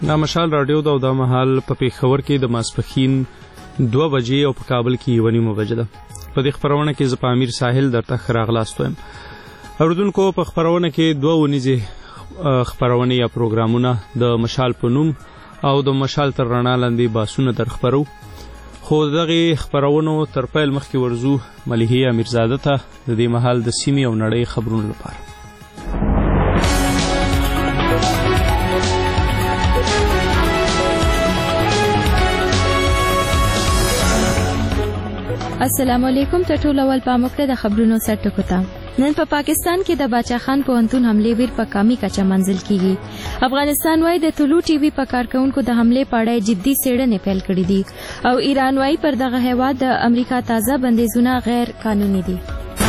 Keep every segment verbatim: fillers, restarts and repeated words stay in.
دا مشال رادیو دا او دا مهال په پیښور کې د ماسپښین دوه بجې او په کابل کې یوه نیمه بجه ده. په دې خپرونه کې زه په امیر ساحل درته ښه راغلاست وایم. اورېدونکو په خپرونه کې دوه اونیزې خپرونې یا پروګرامونه د مشال په نوم او د مشال تر رڼا لاندې باسونه در خپرو، خو دغې خپرونو تر پیل مخکې ورځو ملیحې امیرزاده ته د دې مهال د سیمې او نړۍ خبرونو لپاره. السلام علیکم. ته ټول اول پام وکړه د خبرونو سر ټکو ته. نن په پا پاکستان کې د باچا خان پوهنتون حملې ویر په کامي کچه منزل کیږي. افغانستان وايي د طلوع ټي وي په کارکونکو د حملې په اړه جدي څېړنې پیل کړې دي او ایران وايي پر دغه هیواد د امریکا تازه بندیزونه غیر قانوني دي.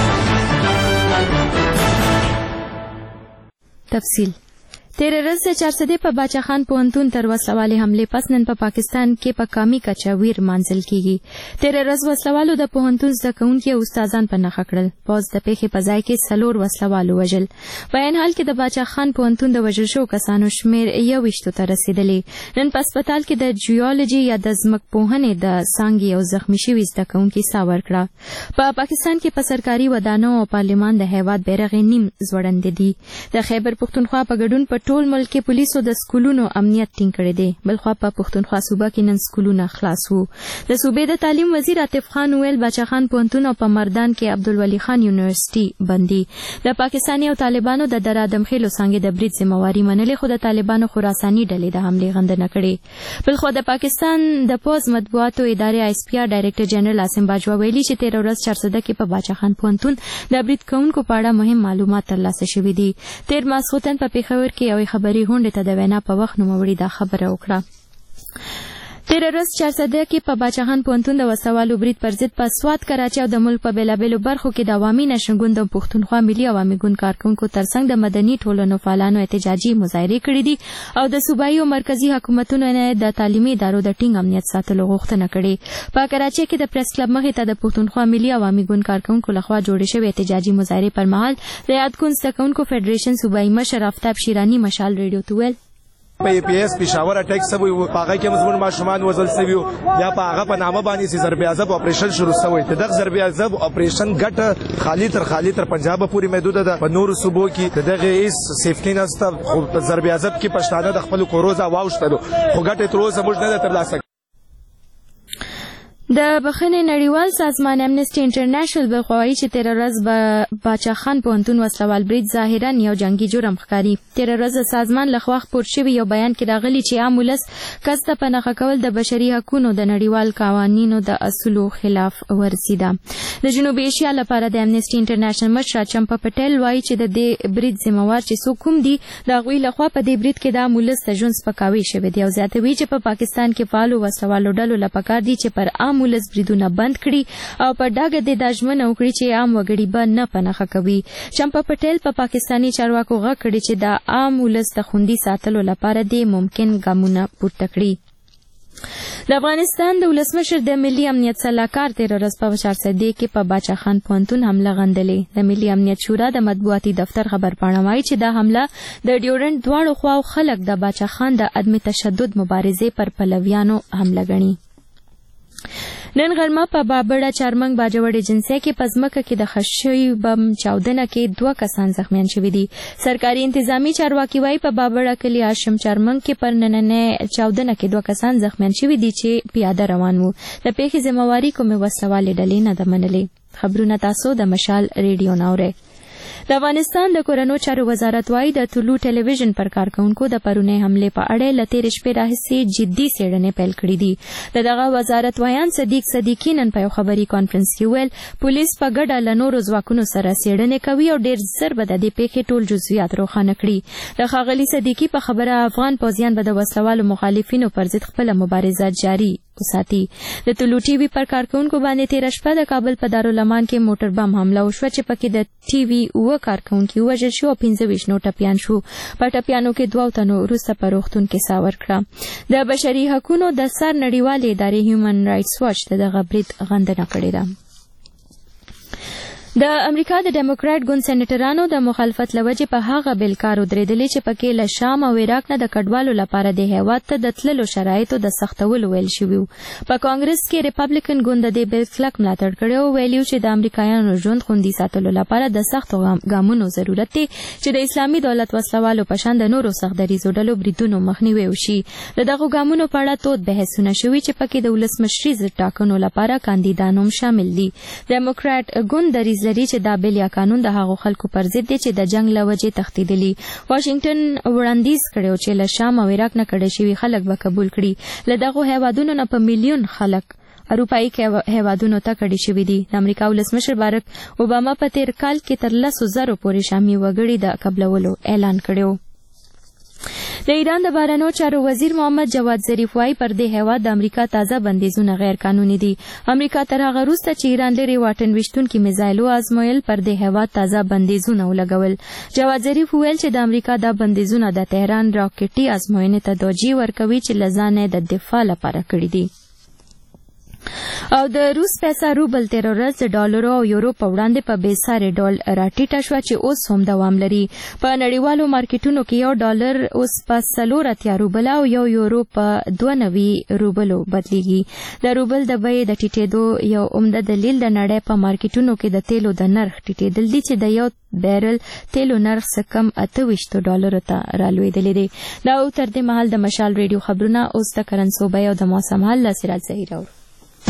تفصیل. تیر ورځ د چارسدې په باچا خان پوهنتون تر وسلوالې حملې پس نن په پا پاکستان کې په پا کامي کچه ویر منزل کیږي. تیر ورځ وسلوالو د پوهنتون زده کوونکي او استادان په نښه کړل. پوځ د پیښې په ځای کې څلور وسلوالو وژل. په عین حال کې د باچا خان پوهنتون د وژل شوو کسانو شمېر یوویشتو ته رسېدلی. نن په هسپتال کې د جیولوژي یا د ځمکپوهنې د څانګې یو زخمي شوي زده کوونکي ساه ورکړه. په پاکستان کې په سرکاري ودانو او پارلمان د هیواد بیرغ نیم ځوړندې دي. د خیبر پښتونخوا په ګډون په ټول ملک کې پولیسو د سکولونو امنیت ټینګ کړی دی. بلخوا په پښتونخوا صوبه کې نن سکولونه خلاص وو. د صوبې د تعلیم وزیر عاطف خان ویل باچا خان پوهنتون او په مردان کې عبدالولي خان یونیورسيټي بندي. د پاکستاني او طالبانو د درادمخېلو څانګې د برید ذمہواري منلې، خو د طالبانو خراساني ډلې د حملې غندنه کړې. بلخوا د پاکستان د پوز مطبوعاتو ادارې آی اس پی آر ډایرکټر جنرال عاصم باجوا ویلي چې تیر ورځ چارسده کې په باچا خان پوهنتون د برید کوونکو په اړه مهم معلومات ترلاسه شوي دي. تیر ماسخوتن په پیښور کې یوې خبري غونډې ته د وینا په وخت نوموړي دا خبره وکړه. تیر ورځ چارسده کې په باچا خان پوهنتون د وسوالو برید پر ضد په سوات، کراچۍ او د ملک په بېلابېلو برخو کې د عوامي نشن ګوند او پښتونخوا ملي عوامي ګوند کارکونکو ترڅنګ د مدني ټولنو فعالانو احتجاجي مظاهرې کړې دي او د صوبایي او مرکزي حکومتونو نه د تعلیمي ادارو د ټینګ امنیت ساتلو غوښتنه کړې. په کراچۍ کې د پریس کلب مخې ته د پښتونخوا ملي عوامي ګوند کارکونکو لخوا جوړې شوې احتجاجي مظاهرې پر مهال د یاد ګوند زده کوونکو فدریشن صوبایي مشر آفتاب شیراني مشال ریډیو ته ویل په پی اس پېښور اټیک سوی و، په هغه کې مزمن ماشومان وژل سوي وو. یا په هغه په نامه باندې چې ضرب عذاب اپریشن شروع شوی. دغه ضرب عذاب اپریشن ګټه خالی تر خالی تر پنجاب پورې محدود ده. په نورو صوبو کې دغه هیڅ سیفټي نشته. خو په ضرب عذاب کې پښتانه د خپل کوروزه واوښتلو، خو ګټه تر اوسه موږ نه ترلاسه. د بخښنې نړیوال سازمان امنیسټي انټرنیشنل بلخوايي چې تیر ورځ به باچا خان پوهنتون وسلوال برید ظاهرا یو جنگي جرم ښکاري. تیر ورځ د سازمان لخوا خپور شوي یو بیان کې راغلي چې عام ولس کس ته په نښه کول د بشري حقونو د نړیوال قوانینو د اصولو خلاف ورزي ده. د جنوبي ایشیا لپاره د امنیسټي انټرنیشنل مشر چمپا پټیل وایي چې د دې برید ذمہوار چې څوک هم دي د هغوی لخوا په دې برید کې د عام ولس د ژوند سپکاوی شوی دی او زیاتوي چې په پاکستان کې فعالو وسلوالو ډلو له پکار دي چې پر عام ولس بریدونه بند کړي او په ډاګه د دا ژمنه وکړي چې عام وګړي به نه په نښه کوي. چمپا پټیل په پاکستاني چارواکو غږ کړي چې د عام ولس د خوندي ساتلو لپاره د ممکن ګامونه پورته کړي. د افغانستان د ولسمشر د ملي امنیت سلاکار تیر ورځ په چارسدې کې په باچا خان پوهنتون حمله غندلې. د ملي امنیت شورا د مطبوعاتي دفتر خبرپاڼه وایي چې دا حمله د ډیورنټ دواړو خواو خلک د باچا خان د عدم تشدد مبارزې پر پلویانو حمله ګڼي. نن غرمه په بابړه چارمنګ باجوړ ایجنسی کې په ځمکه کې د ښخ شوي بم چاودنه کې دوه کسان زخمیان شوي دي. سرکاري انتظامی چارواکي وایي په بابړه کلي هاشم چارمنګ کې پر نننۍ چاودنه کې دوه کسان زخمیان شوي دي چې پیاده روان وو. د پیښې ذمہواري کومې وسلوالې ډلې نه ده منلې. خبرونه تاسو د مشال ریډیو نه اورئ. د افغانستان د کورنو چارو وزارت وايي د طلوع ټلویزیون پر کارکونکو د پرونۍ حملې په اړه له تېرې شپې راهیسې جدي څېړنې پیل کړي دي. د دغه وزارت ویان صدیق صدیقي نن په یو خبري کانفرنس کې ویل پولیس په ګډه له نورو ځواکونو سره څېړنې کوي او ډېر ژر به د دې پیښې ټول جزئیات روښانه کړي. د ښاغلي صدیقي په خبره افغان پوځیان به د وسلوالو مخالفینو پر ضد خپله مبارزه جاري وساتي. د طلوع ټي وي پر کارکونکو باندې تېره شپه د کابل په دارالمان کې موټر بم حمله وشوه چې پکې د ټي وي اووه کارکونکي ووژل شو او پنځه ویشت نور ټپیان شو. په ټپیانو کې دوه تنو وروسته په روغتون کې ساه ورکړه. د بشري حقونو د سر نړیوالې ادارې هیومن رایټس واچ د دغه برید غندنه کړې ده. د امریکا د ډیموکرات ګوند سېنیټرانو د مخالفت لوجې په هغه بیل کار ودرېدلې چې پکې له شام او عراق نه د کډوالو لپاره د هیواد ته د تللو شرایطو د سختولو ویل شوي وو. په کانګرس کې ریپبلیکن ګوند د دې بیل کلک ملاتړ کړی او ویلي چې د امریکایانو ژوند خوندي ساتلو لپاره د سختو ګامونو ضرورت دی چې د اسلامي دولت وسلوالو په شان د نورو سخت دریځو ډلو بریدونو مخنیوی وشي. د دغو ګامونو په اړه تود بحثونه شوي چې پکې د ولسمشري ټاکنو لپاره کاندیدان هم شامل دي. ډیموکرات ګوند دریځ لري چې دا بیل یا قانون د هغو خلکو پر ضد دی چې د جنگ له وجې تښتېدلي. واشنګټن وړاندیز کړی چې له شام او عراق نه کډه شوي خلک به قبول کړي. له دغو هیوادونو نه په میلیون خلک اروپایي هیوادونو ته کډې شوي دي. د امریکا ولسمشر بارک اوباما په تیر کال کې تر لسو زرو پورې شامي وګړي د قبلولو اعلان کړی و. د ایران د بهرنیو چارو وزیر محمد جواد ظریف وايي پر دې هیواد د امریکا تازه بندیزونه غیر قانوني دي. امریکا تر هغه وروسته چې ایران لري واټن ویشتونکي میزایل وازمویل پر دې هیواد تازه بندیزونه ولګول. جواد ظریف وویل چې د امریکا دا بندیزونه د تهران راکټي ازموینې ته توجیه ورکوي چې له ځانه د دفاع لپاره کړي دي. او د روس پیسه روبل تیر ورځ د ډالرو او یورو په وړاندې په بې ساري ډول راټیټه شوه چې اوس هم دوام لري. په نړیوالو مارکیټونو کې یو ډالر اوس په څلور اتیا روبله او یو یورو په دوه نوي روبلو بدلیږي. د روبل د بیې د ټیټېدو یو عمده دلیل د نړۍ په مارکیټونو کې د تیلو د نرخ ټیټېدل دي چې د یو بیرل تیلو نرخ څه کم اته ویشتو ډالرو ته رالوېدلی دی. دا او تر دې مهال د مشال ریډیو خبرونه اوس د کرنسو بیې او د موسم حال له سراج ظهیر اورو.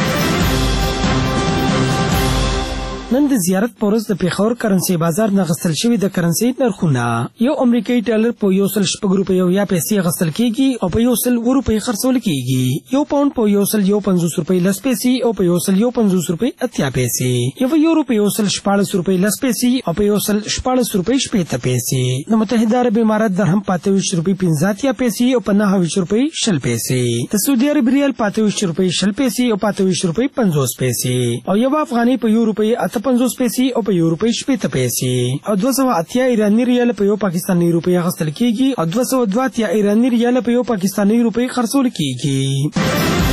نن د زیارت په ورځ د پېښور کرنسي بازار نه غستل شوي د کرنسي نرخونه یو امریکایي ډالر په یو سل شپږ روپۍ او یا پیسې غستل کېږي او په یو سل اوه روپۍ خرڅول کېږي. یو پاونډ په یو سل یو پنځوس روپۍ لس پیسې او په یو سل یو پنځوس روپۍ اتیا پیسې. یو یورو په یو سل شپاړس روپۍ لس پیسې او په یو سل شپاړس روپۍ شپېته پیسې. د متحده عرب امارات درهم په اته ویشت روپۍ پنځه اتیا پیسې او په نهه ویشت روپۍ شل پیسې. د سعودي عرب ریال په اته ویشت روپۍ شل پیسې او په اته ویشت روپۍ پنځوس پیسې. او یو افغانۍ په یو روپۍ اته پنځوس پیسې او په یو روپۍ شپېته پیسې. او دوه سوه اتیا ایراني ریال په یو پاکستاني روپۍ اخیستل کېږي او دوه سوه دوه اتیا ایراني ریال په یو پاکستاني روپۍ خرڅول کېږي.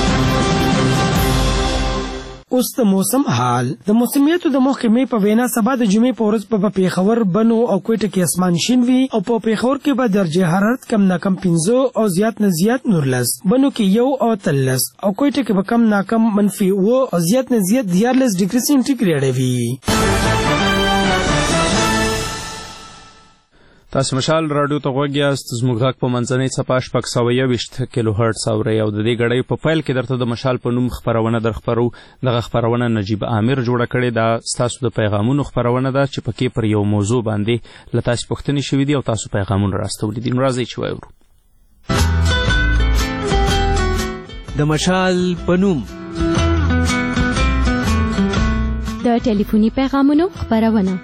اوس د موسم حال. د موسمیاتو د محکمې په وینا سبا د جمعې په ورځ په پېښور، بنو او کوټه کې اسمان شین وي او په پېښور کې به درجه حرارت کم نه کم پنځه او زیات نه زیات نورلس، بنو کې یو او تلس او کوټه کې به کم نه کم منفي اوه او زیات نه زیات دیارلس ډیګري سینټیګریډ وي. تاسو مشال رادیو ته غوږ یاست. زموږ غږ په منځنۍ څپه شپږ سوه یوویشت کیلو هرټز اورئ او د دې ګړۍ په پیل کې درته د مشال په نوم خپرونه در خپرو. دغه خپرونه نجیب عامر جوړه کړې ده. ستاسو د پیغامونو خپرونه ده چې پکې پر یو موضوع باندې له تاسو پوښتنې شوي دي او تاسو پیغامونه راستولي دي. نو راځئ چې واورو. د مشال په نوم د ټلیفوني پیغامونو خپرونه.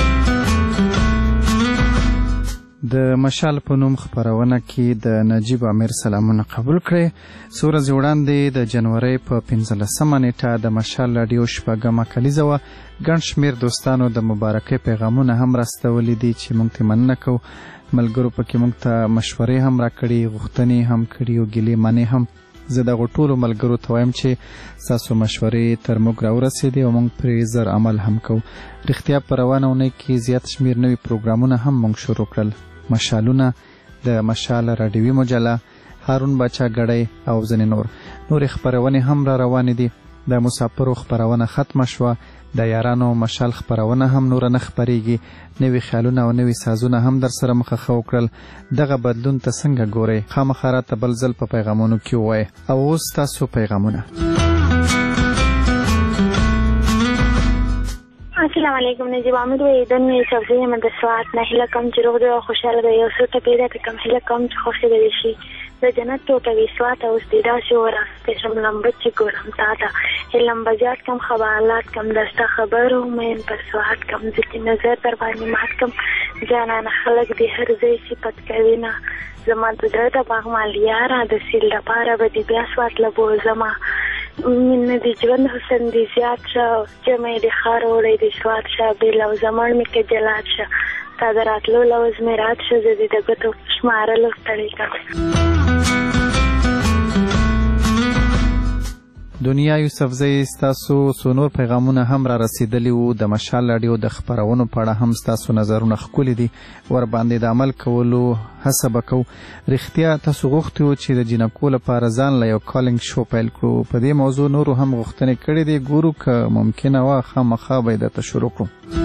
د مشال په نوم خپرونه کې د نجیب عامر سلامونه قبول کړئ. څو ورځې وړاندې د جنورۍ په پنځلسمه نیټه د مشال راډیو شپږمه کلیزه وه. ګڼ شمېر دوستانو د مبارکۍ پیغامونه هم راستولي دي چې موږ ته مننه کوو. ملګرو پکې موږ ته مشورې هم راکړي، غوښتنې هم کړي او ګیلې منې هم. زه دغو ټولو ملګرو ته وایم چې ستاسو مشورې تر موږ راورسېدې او موږ پرې زر عمل هم کوو. رښتیا په روانه اونۍ کې زیات شمېر نوي پروګرامونه هم موږ شروع کړل. مشالونه، د مشال راډیوي مجله، هارون باچا ګړی او ځینې نور نورې خپرونې هم را روانې دي. د مسافرو خپرونه ختمه شوه. د یارانو مشال خپرونه هم نوره نه خپریږي. نوي خیالونه او نوي سازونه هم در سره مخه وکړل. دغه بدلون ته څنګه ګورئ؟ خامخا راته بل ځل په پیغامونو کې ووایئ. او اوس تاسو پیغامونه. السلام علیکم. نجیب عامر وی دن می سبزی یم د سوات نه. هله کوم چې روغ دی او خوشحاله دی. یو څه ته پیدا کړم. هله کوم چې خوښ دی شي. د جنت ټوټه وي سوات اوس دی داسې وراسته شم لمبه چې ګورم تا ته. لمبه جات کم خبرالات کم دسته خبرو مین پر سوات کم ځکه نظر در باندې مات کم. جانانه خلک دی هر ځای صفت کوي نه. زما د زړه د باغ مالیاره د سیل دپاره به دې بیا سوات له بوزمه. مینه د ژوند حسن دی زیات شه. جمع د ښار وړی د سوات شه. بیل او زمړ مې که جلات شه. تا د راتلو لوز مې رات شه. زه دې د ګوتو شمارلو ستړی کړم. دنیا یوسفزۍ ستاسو څو نور پیغامونه هم را رسیدلی وو. د مشال راډیو د خپرونو په اړه هم ستاسو نظرونه ښکلي دي، ورباندې د عمل کولو هڅه به کوو. رښتیا تاسو غوښتي وو چې د جینکو لپاره ځان له یو کالینګ شو پیل کړو. په دې موضوع نورو هم غوښتنې کړې دي، ګورو که ممکنه وه خامخا به یې درته شروع کړو.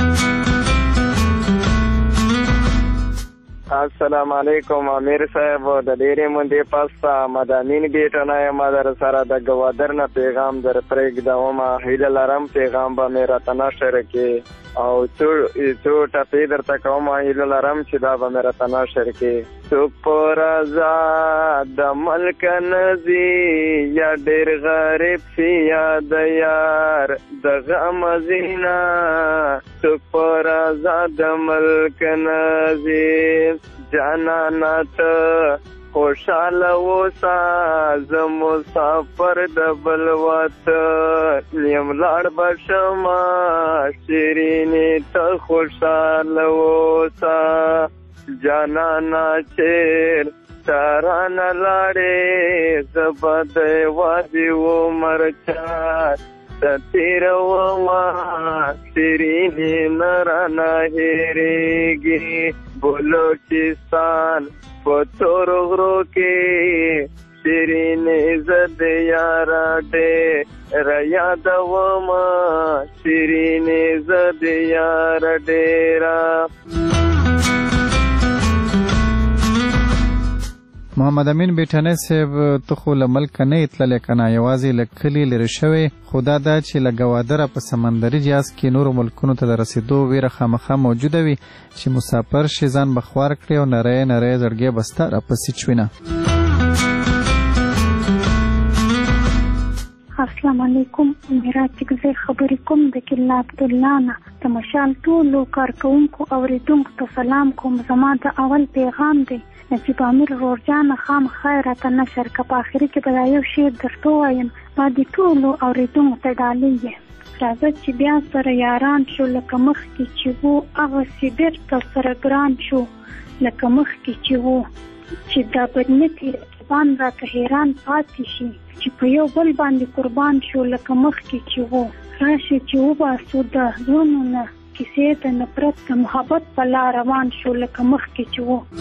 السلام علیکم امیر صاحب، د ډېرې مودې پس مدامین بیټه نه یم، در سره د ګوادر نه پیغام در پرېږدوم. هیله لرم پیغام به مې راته نشر کړي او څو ټپې درته کوم، هیله لرم چې دا به مې راته نشر کړي. څوک په رضا د ملک نځي یا ډېر غریب سي یا د یار د غم زینا، څوک په رضا د ملک نځي جانانا ته خوشحاله اوسه، زه مسافر د بل وطن یم لاړ به شمه، شیرینې ته خوشحاله اوسه جانانا چیر ترانه لاړې، زه به د یوازې عمر چار ته تېرومه، شیرینې نه رانه هېرېږي. بلوچستان په تور غرو کې شیرینې زه د یاره ډېره یادومه، شیرینې زه د یاره ډېره. محمد امین بیټانی صاحب، ته خو له ملکه نه یې تللی که نه، یوازې له کلي لرې شوی، خو دا ده چې له ګوادره په سمندري جهاز کې نورو ملکونو ته د رسېدو ویره خامخا موجوده وي چې مسافر شي ځان به خوار کړي او نری نری زړګی به ستا راپسې چوینه. السلام علیکم، میرا چکزی خبرې کوم د کلا عبدالله نه. د مشال ټولو کارکوونکو اورېدونکو ته سلام کوم. زما د اول پیغام دی نجیب امیر رورجان خامخا راته نشر که، په آخري کې به دا یو شعر درته ووایم، ما د ټولو اورېدونکو ته ډالۍ یې. راځه چې بیا سره یاران شو، لکه مخکې چې وو هغسې بېرته سره ګران شو، لکه مخکې چې وو، چې دا بدنیتي رقیبان راته حیران پاتې شي، چې په یو بل باندې قربان شو، لکه مخکې چې وو. راشي چې وباسو د زړونو نه کیسې د نفرت د محبت په لار روان شو، لکه مخکې چې وو.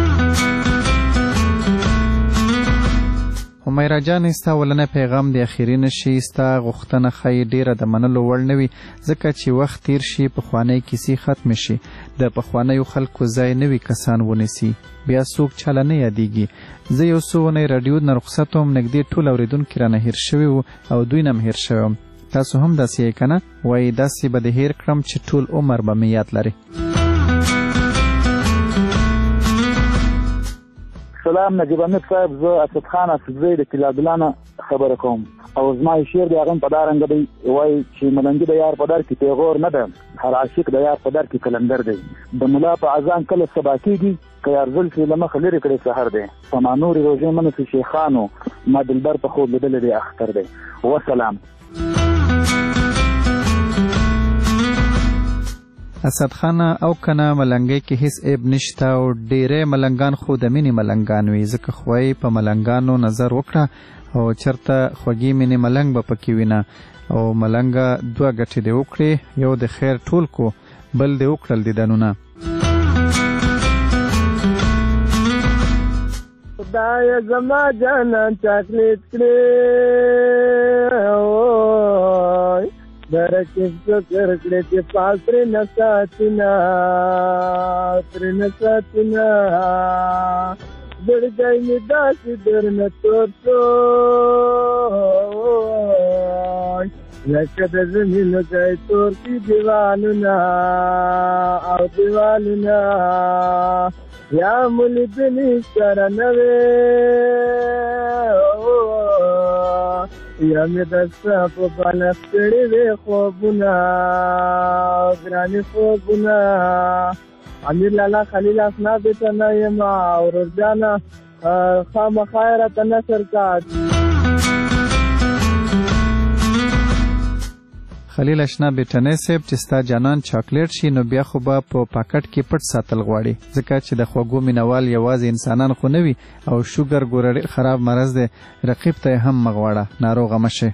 همیرا جان، ستا ولنه پیغام د اخیری نشي، ستا غوښتنه ښایي ډیره د منلو وړ نه وي، ځکه چې وخت تیر شي پخوانۍ کیسې ختم شي، د پخوانیو خلکو ځای نوي کسان ونیسي، بیا څوک چاله نه یادیږي. زه یو څو ونې راډیو نه رخصت وم، نږدې ټول اورېدونکي رانه هیر شوي وو او دوی نه م هیر شوی وم. تاسو هم داسې یې که نه؟ وایي داسې به د هیر کړم چې ټول عمر به مې یاد لري. سلام نجیب امیر صاحب، زه اسد خان اسدزی د کلا عبدالله نه خبره کوم او زما شعر د هغه په دا رنګه دی، وایي چې ملنګي د یار په در کې پیغور نه ده، هر عاشق د یار په در کې کلندر دی، د ملا په اذان کله سبا کېږي که یار زلفې له مخه لرې کړی سحر دی، په ما نورې روژې منسي شیخانو ما دلبر په خوب لیدلی دی اختر دی. وسلام. اسد خان او کنه ملنګي کې هیڅ عیب نشته او ډیره ملنګان خو د مینې ملنګان وي، ځکه خوای په ملنګانو نظر وکړه او چرته خوږی مینې ملنګ به پکې وینه او ملنګه دوه ګټې دی وکړي، یو د خیر ټول کو، بل دی وکړل دیدنونه. خدای زما جانان چاکلیټ کړې اوه درکې فکر کړې چې پاس ترې نه ساتینا ترې نه ساتینا زړګی مې داسې درنه تور شو لکه د زمینو ځای تور شي دیوالونه او دیوالونه یا مو لیدلي سره نه یا مې د ستا په بالښت کړي وې خوبونه ګرانې خوبونه. امیر لالا خلیل اسنا بیټه نه یم او رجانه خامخا یې راته نشر کړ. خلیل اشنا بیٹنی صاحب چې ستا جانان چاکلیټ شي نو بیا خو به په پاکټ کې پټ ساتل غواړي ځکه چې د خوږو مینوال یوازې انسانان خو نه وي او شوګر ګوره خراب مرض دی رقیب ته هم مغواړه ناروغه مشه.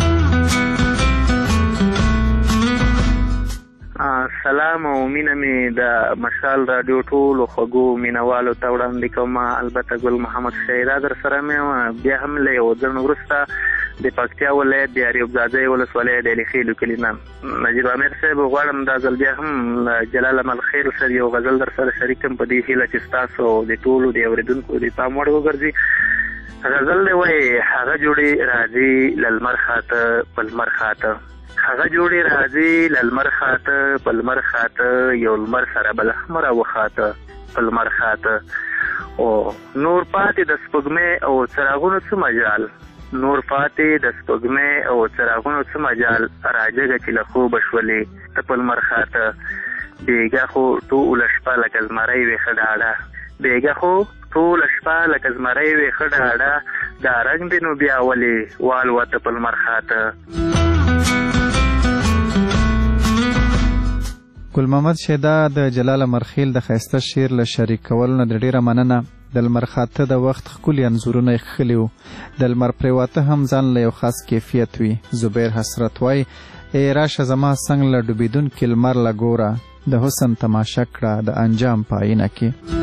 سلام او مینه مې د مشال رادیو ټولو خوږو مینوالو ته وړاندې کوم. البته ګل محمد شیدا در سره مې بیا هم له یو ځل وروسته د پکتیا ولایت د اریوب ځاځي ولسوالۍ د لیخیلو کلي نه نجیب امیر صاحب غواړم دا ځل بیا هم جلال الخير سره یو غزل در سره شریکم په دې هیله چې تاسو د ټولو د اوریدونکو د پام وړ وګرځي. غزل دی وایي هغه جوړې راځي للمر خاطه پلمر خاطه هغه جوړې راځي للمر خاطه پلمر خاطه یو لمر سره بل احمر وخاطه پلمر خاطه او نور پاتې د سپوږمۍ او څراغونو څه مجال نور پاتې د سپوږمۍ او څراغونو څه مجال راجګه چې له خوبه شولې ته پلمر خاطه بیګه خو ټوله شپه لکه زمری وي ښه ډاډه بیګه خو ټوله شپه لکه زمری وي ښه ډاډه دا رنګ دی نو بیا ولې والوته پلمر خاطه. ګل محمد شیدا د جلال مرخیل د ښایسته شعر له شریکولو نه د ډېره مننه. د لمر خاته د وخت ښکلي انځورونه یې ښکلي وو. د لمر پرېواته هم ځان له یو خاص کیفیت وي. زبیر حسرت وایي ای راشه زما څنګ له ډوبېدونکي لمر له ګوره د حسن تماشه کړه د انجام په آینه کې.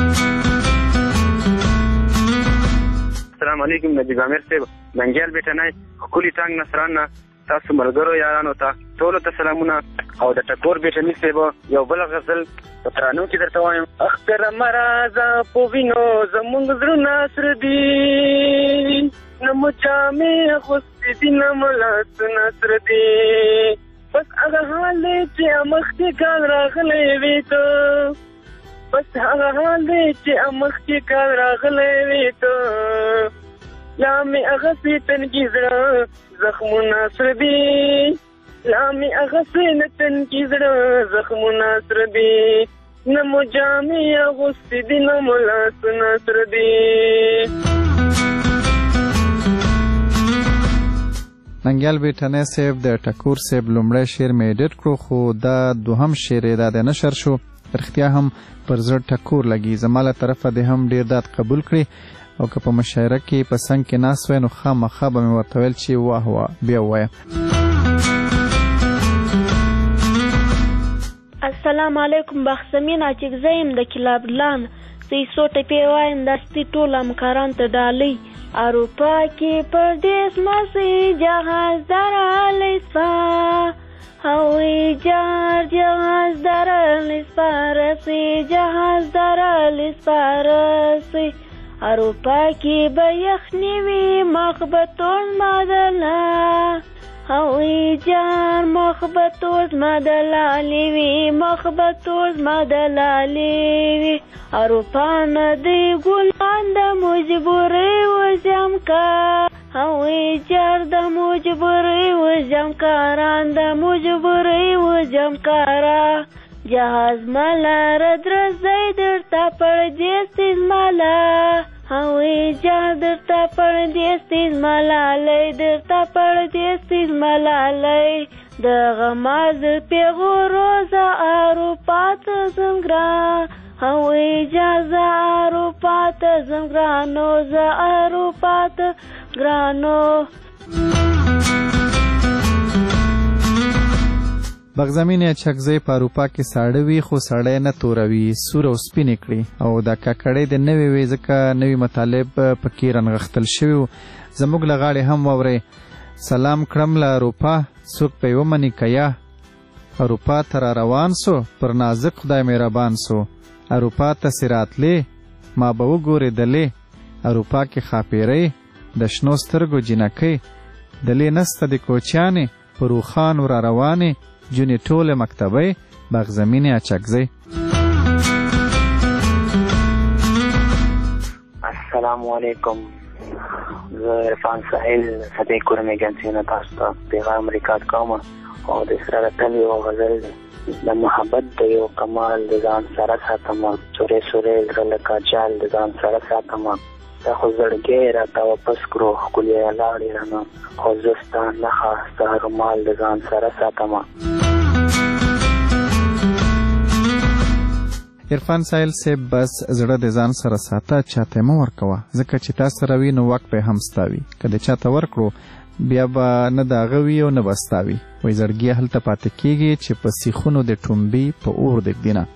السلام علیکم نجیب امیر صاحب ننګیال بیټنی ښکلي ټانګ نصران نه تاسو ملګرو یارانو ته ټولو ته سلامونه او د ټکور بیټني صاحب یو بل غزل په ترانو کې درته وایم. اختر مرازه په وینو زمونږ زړونه سره دي نه مو جامې اغوستې دي نه مو لاسونه سره دي بس هغه حال دی چې مخکې کال راغلی وي ته بس هغه حال دی چې مخکې کال راغلی وي ته لا مې اغسې تنګي زړه زخمونه سره دي لا مې اغسې نه تنګي زړه زخمونه سره دي نه مو جامې اغوستې دي نه مو لاسونه سره دي. ننګیال بیټنی صاحب د ټکور صاحب لومړی شعر مې ایډیټ کړو خو دا دوهم شعر یې دا د نشر شو. رښتیا هم پر زړه ټکور لګي. زما له طرفه دې هم ډېر داد قبول کړي او که په مشاعره کې په څنګ کې ناست وی نو خامخا به مې ورته ویل چې واه واه بیا ووایه. السلام علیکم بخسمین اچکزه یم د کلابلان زه یې څو ټپې وایم دا ستې ټول همکاران ته ډالۍ اروپا کې پردیس مسیح جهاز درلی سپا هوی جار جهاز درلی سپارسی جهاز درلی سپارسی اروپا کې به یخني وي مخ به تور مدله هوی جان مخ به تور مدلالي وي مخ به تور مدلالي وي اروپا نه دی ګلان د مجبوري وزم کا هوی جار د مجبوري وزم کاران د مجبوري وزم کارا جهاز مالا ردرزی درتا پردیستیز مالا هوی جهاز درتا پردیستیز مالا لی درتا پردیستیز مالا لی دغه ماز پیغو روزا اروپا ته زمگران هوی جهاز اروپا ته زمگرانو ز اروپا ته گرانو. بغزمین چکزی په اروپا کې ساړه وي خو سړی نه توروي سور او سپینې کړي او دا ککړې د نوې وي ځکه نوي مطالب پکې رانغښتل شوي وو. زموږ له غاړې هم واورئ. سلام کړم له اروپا څوک په یې ومني که یا اروپا ته را روان سو پر نازک خدای مهربان سو اروپا ته چې راتلې ما به وګورېدلې اروپا کې ښاپېرۍ د شنو سترګو جینکۍ دلې نسته د کوچیانې پر روخانو را روانې جونې ټوله مکتبۍ بغزمین اچکزی. السلام علیکم زه عرفان ساحل صدیق کورمې جنسي نه تاسو ته پیغام ریکارډ کوم او د سره د تل یو غزل د محبت د یو کمال د ځان سره ساتم چورې سورې زړه لکه جال د ځان سره ساتم دا خو زړګی راته واپس کړو ښکلې لاړې رانه خو زه ستا نښه ستا رومال د ځان سره ساتمه. عرفان سایل صاحب بس زړه د ځان سره ساته چاته مه ورکوه ځکه چې تا سره وي نو واک به هم ستا وي که د چاته ورکړو بیا به نه د هغه وي او نه به ستا وي وایي زړګي هلته پاتې کېږي چې په سیخونو د ټومبي په اور دږدي نه.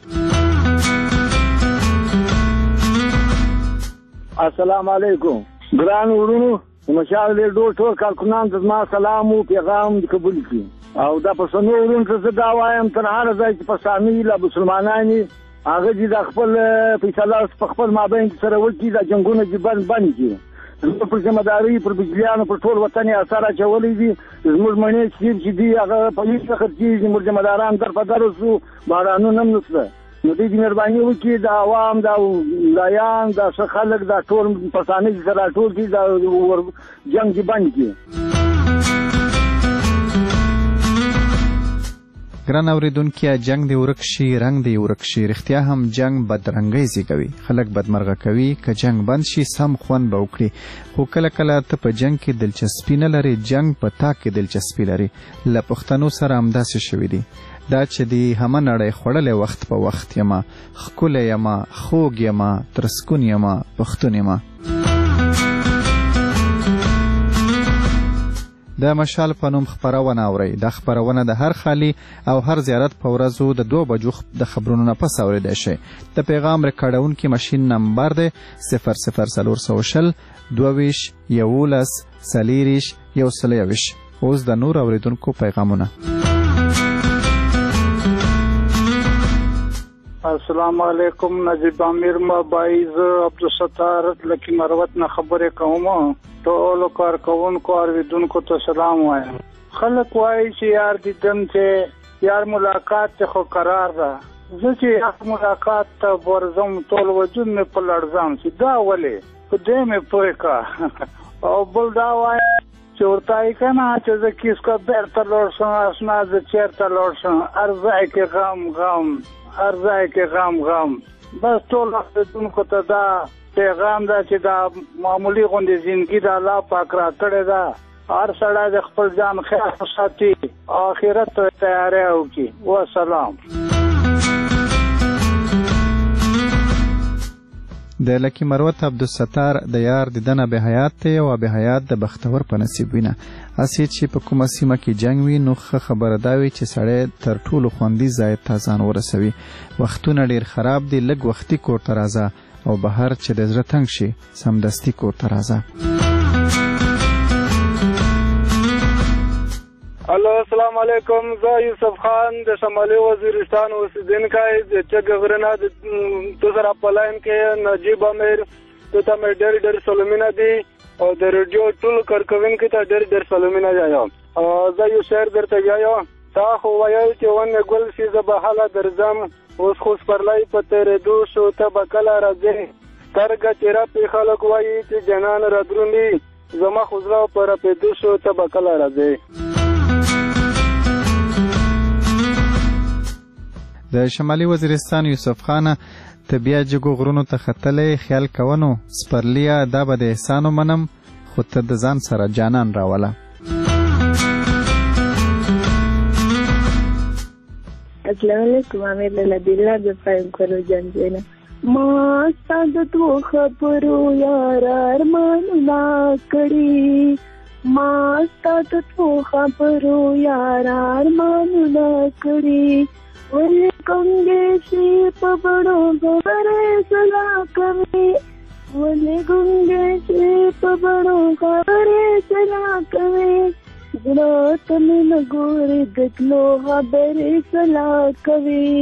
السلام علیکم ګران وروڼو مشال دې ډول ټول کارکونان ته زما سلام او پیغام قبول کړي او دا پښتنو وروڼو ته زه دا وایم تر هر ځای چې پښتانه له مسلمانانو هغه چې د خپل فیصله په خپل مابین سره وکړي د جنګونو چې بند بند کړي زموږ پر ذمہداري پر بجلیانو پر ټول وطن یې اثر اچولی دي زموږ مڼې چې دي هغه په هېڅ نه خرڅېږي زموږ ذمہداران در په در شو بارانونه هم نشته نو دوی دې مهرباني وکړي د عوام دا لایان دا ښه خلک دا ټول پښتانه چې سره ټول دي دا جنګ چې بند کړي. ګران اورېدونکي جنګ دې ورک شي رنګ دې ورک شي رښتیا هم جنګ بدرنګۍ زیږوي خلک بدمرغه کوي که جنګ بند شي سم خوند به وکړي خو کله کله ته په جنګ کې دلچسپي نه لري جنګ په تا کې دلچسپي لري له پښتنو سره همداسې شوي دي دا چې دی همه نړۍ خوړلی وخت په وخت یمه ښکلی یمه خوږ یمه ترسکون یمه پښتون یمه. د مشال په نوم خپرونه اورئ دا خپرونه د هر خالي او هر زیارت په ورځو د دوه بجو د خبرونو نه پس اورېدی شئ. د پیغام ریکارډونکي ماشین نمبر دی صفر صفر څلور سوه شل دوه ویشت یولس څلېرویشت یو سل یوویشت. اوس د نور اورېدونکو پیغامونه. السلام علیکم نجیب امیر مبای زه عبدالستار لکی مروت نه خبرې کوم ټولو کارکوونکو اوریدونکو ته سلام وایم. خلک وایي چې یار دیدم چې یار ملاقات ته خو قرار ده زه چې یار ملاقات ته ورځم ټول وجود مې په لړزام چې دا ولې په دې مې پوه کا او بل دا وایي چې ورته یې که نه چې زه کیسکه بیرته لاړ شم اشنا زه چېرته لاړ شم هر ځای کې غم غم هر ځای کې غم غم بس ټول اوریدونکو ته دا پیغام دا چې دا معمولی غوندې زندګي د الله پاک راکړې ده هر سړی د خپل ځان خیال وساتي آخرت ته تیاری وکړي. وسلام. د لکی مروت عبدالستار د یار دیدنه به حیات دی او به حیات د بختور په نصیب وینه اسې چې په کومه سیمه کې جنگ وي نو ښه خبره دا وي چې سړی تر ټولو خوندي ځای ته ځان ورسوي. وختونه ډیر خراب دي لږ وختي کور ته راځه او بهر چې د زړه تنګ شي سمدستي کور ته راځه. الو السلام علیکم زه یوسف خان د شمالي وزیرستان اوسیدونکی د چک غرنه د تو سره په لاین کې نجیب امیر ته مې ډېر ډېر سلامونه دي او د ریډیو ټول کارکوونکو ته ډېر ډېر سلامونه وایم. زه یو شعر درته وایم تا خو ویل چې ونه ګل شي زه به هله درځم اوس خو سپرلی په تېرېدو شو ته به کله راځې سترګه چې رپې خلک وایي چې جنان را دروندي زما خو زړه په رپېدو شو ته به کله راځې. د شمالي وزیرستان یوسف خانه ته بیا جګو غرونو ته ختلی خیال کوونو سپرلیا دا به د احسانو منم خو ته د ځان سره جانان راوله. السلام علیکم امیر الله د پایم کورو جنجینا ما ستاسو تو خبرو یار ارمانونه کړي ما ستاسو تو خبرو یار ارمانونه کړي ولې کوم دې شي په بڼو خبرې سلا کوي ولې کوم دې شي په بڼو خبرې سلا کوي زړه ته مې نه ګورې د تلو خبرې سلا کوي.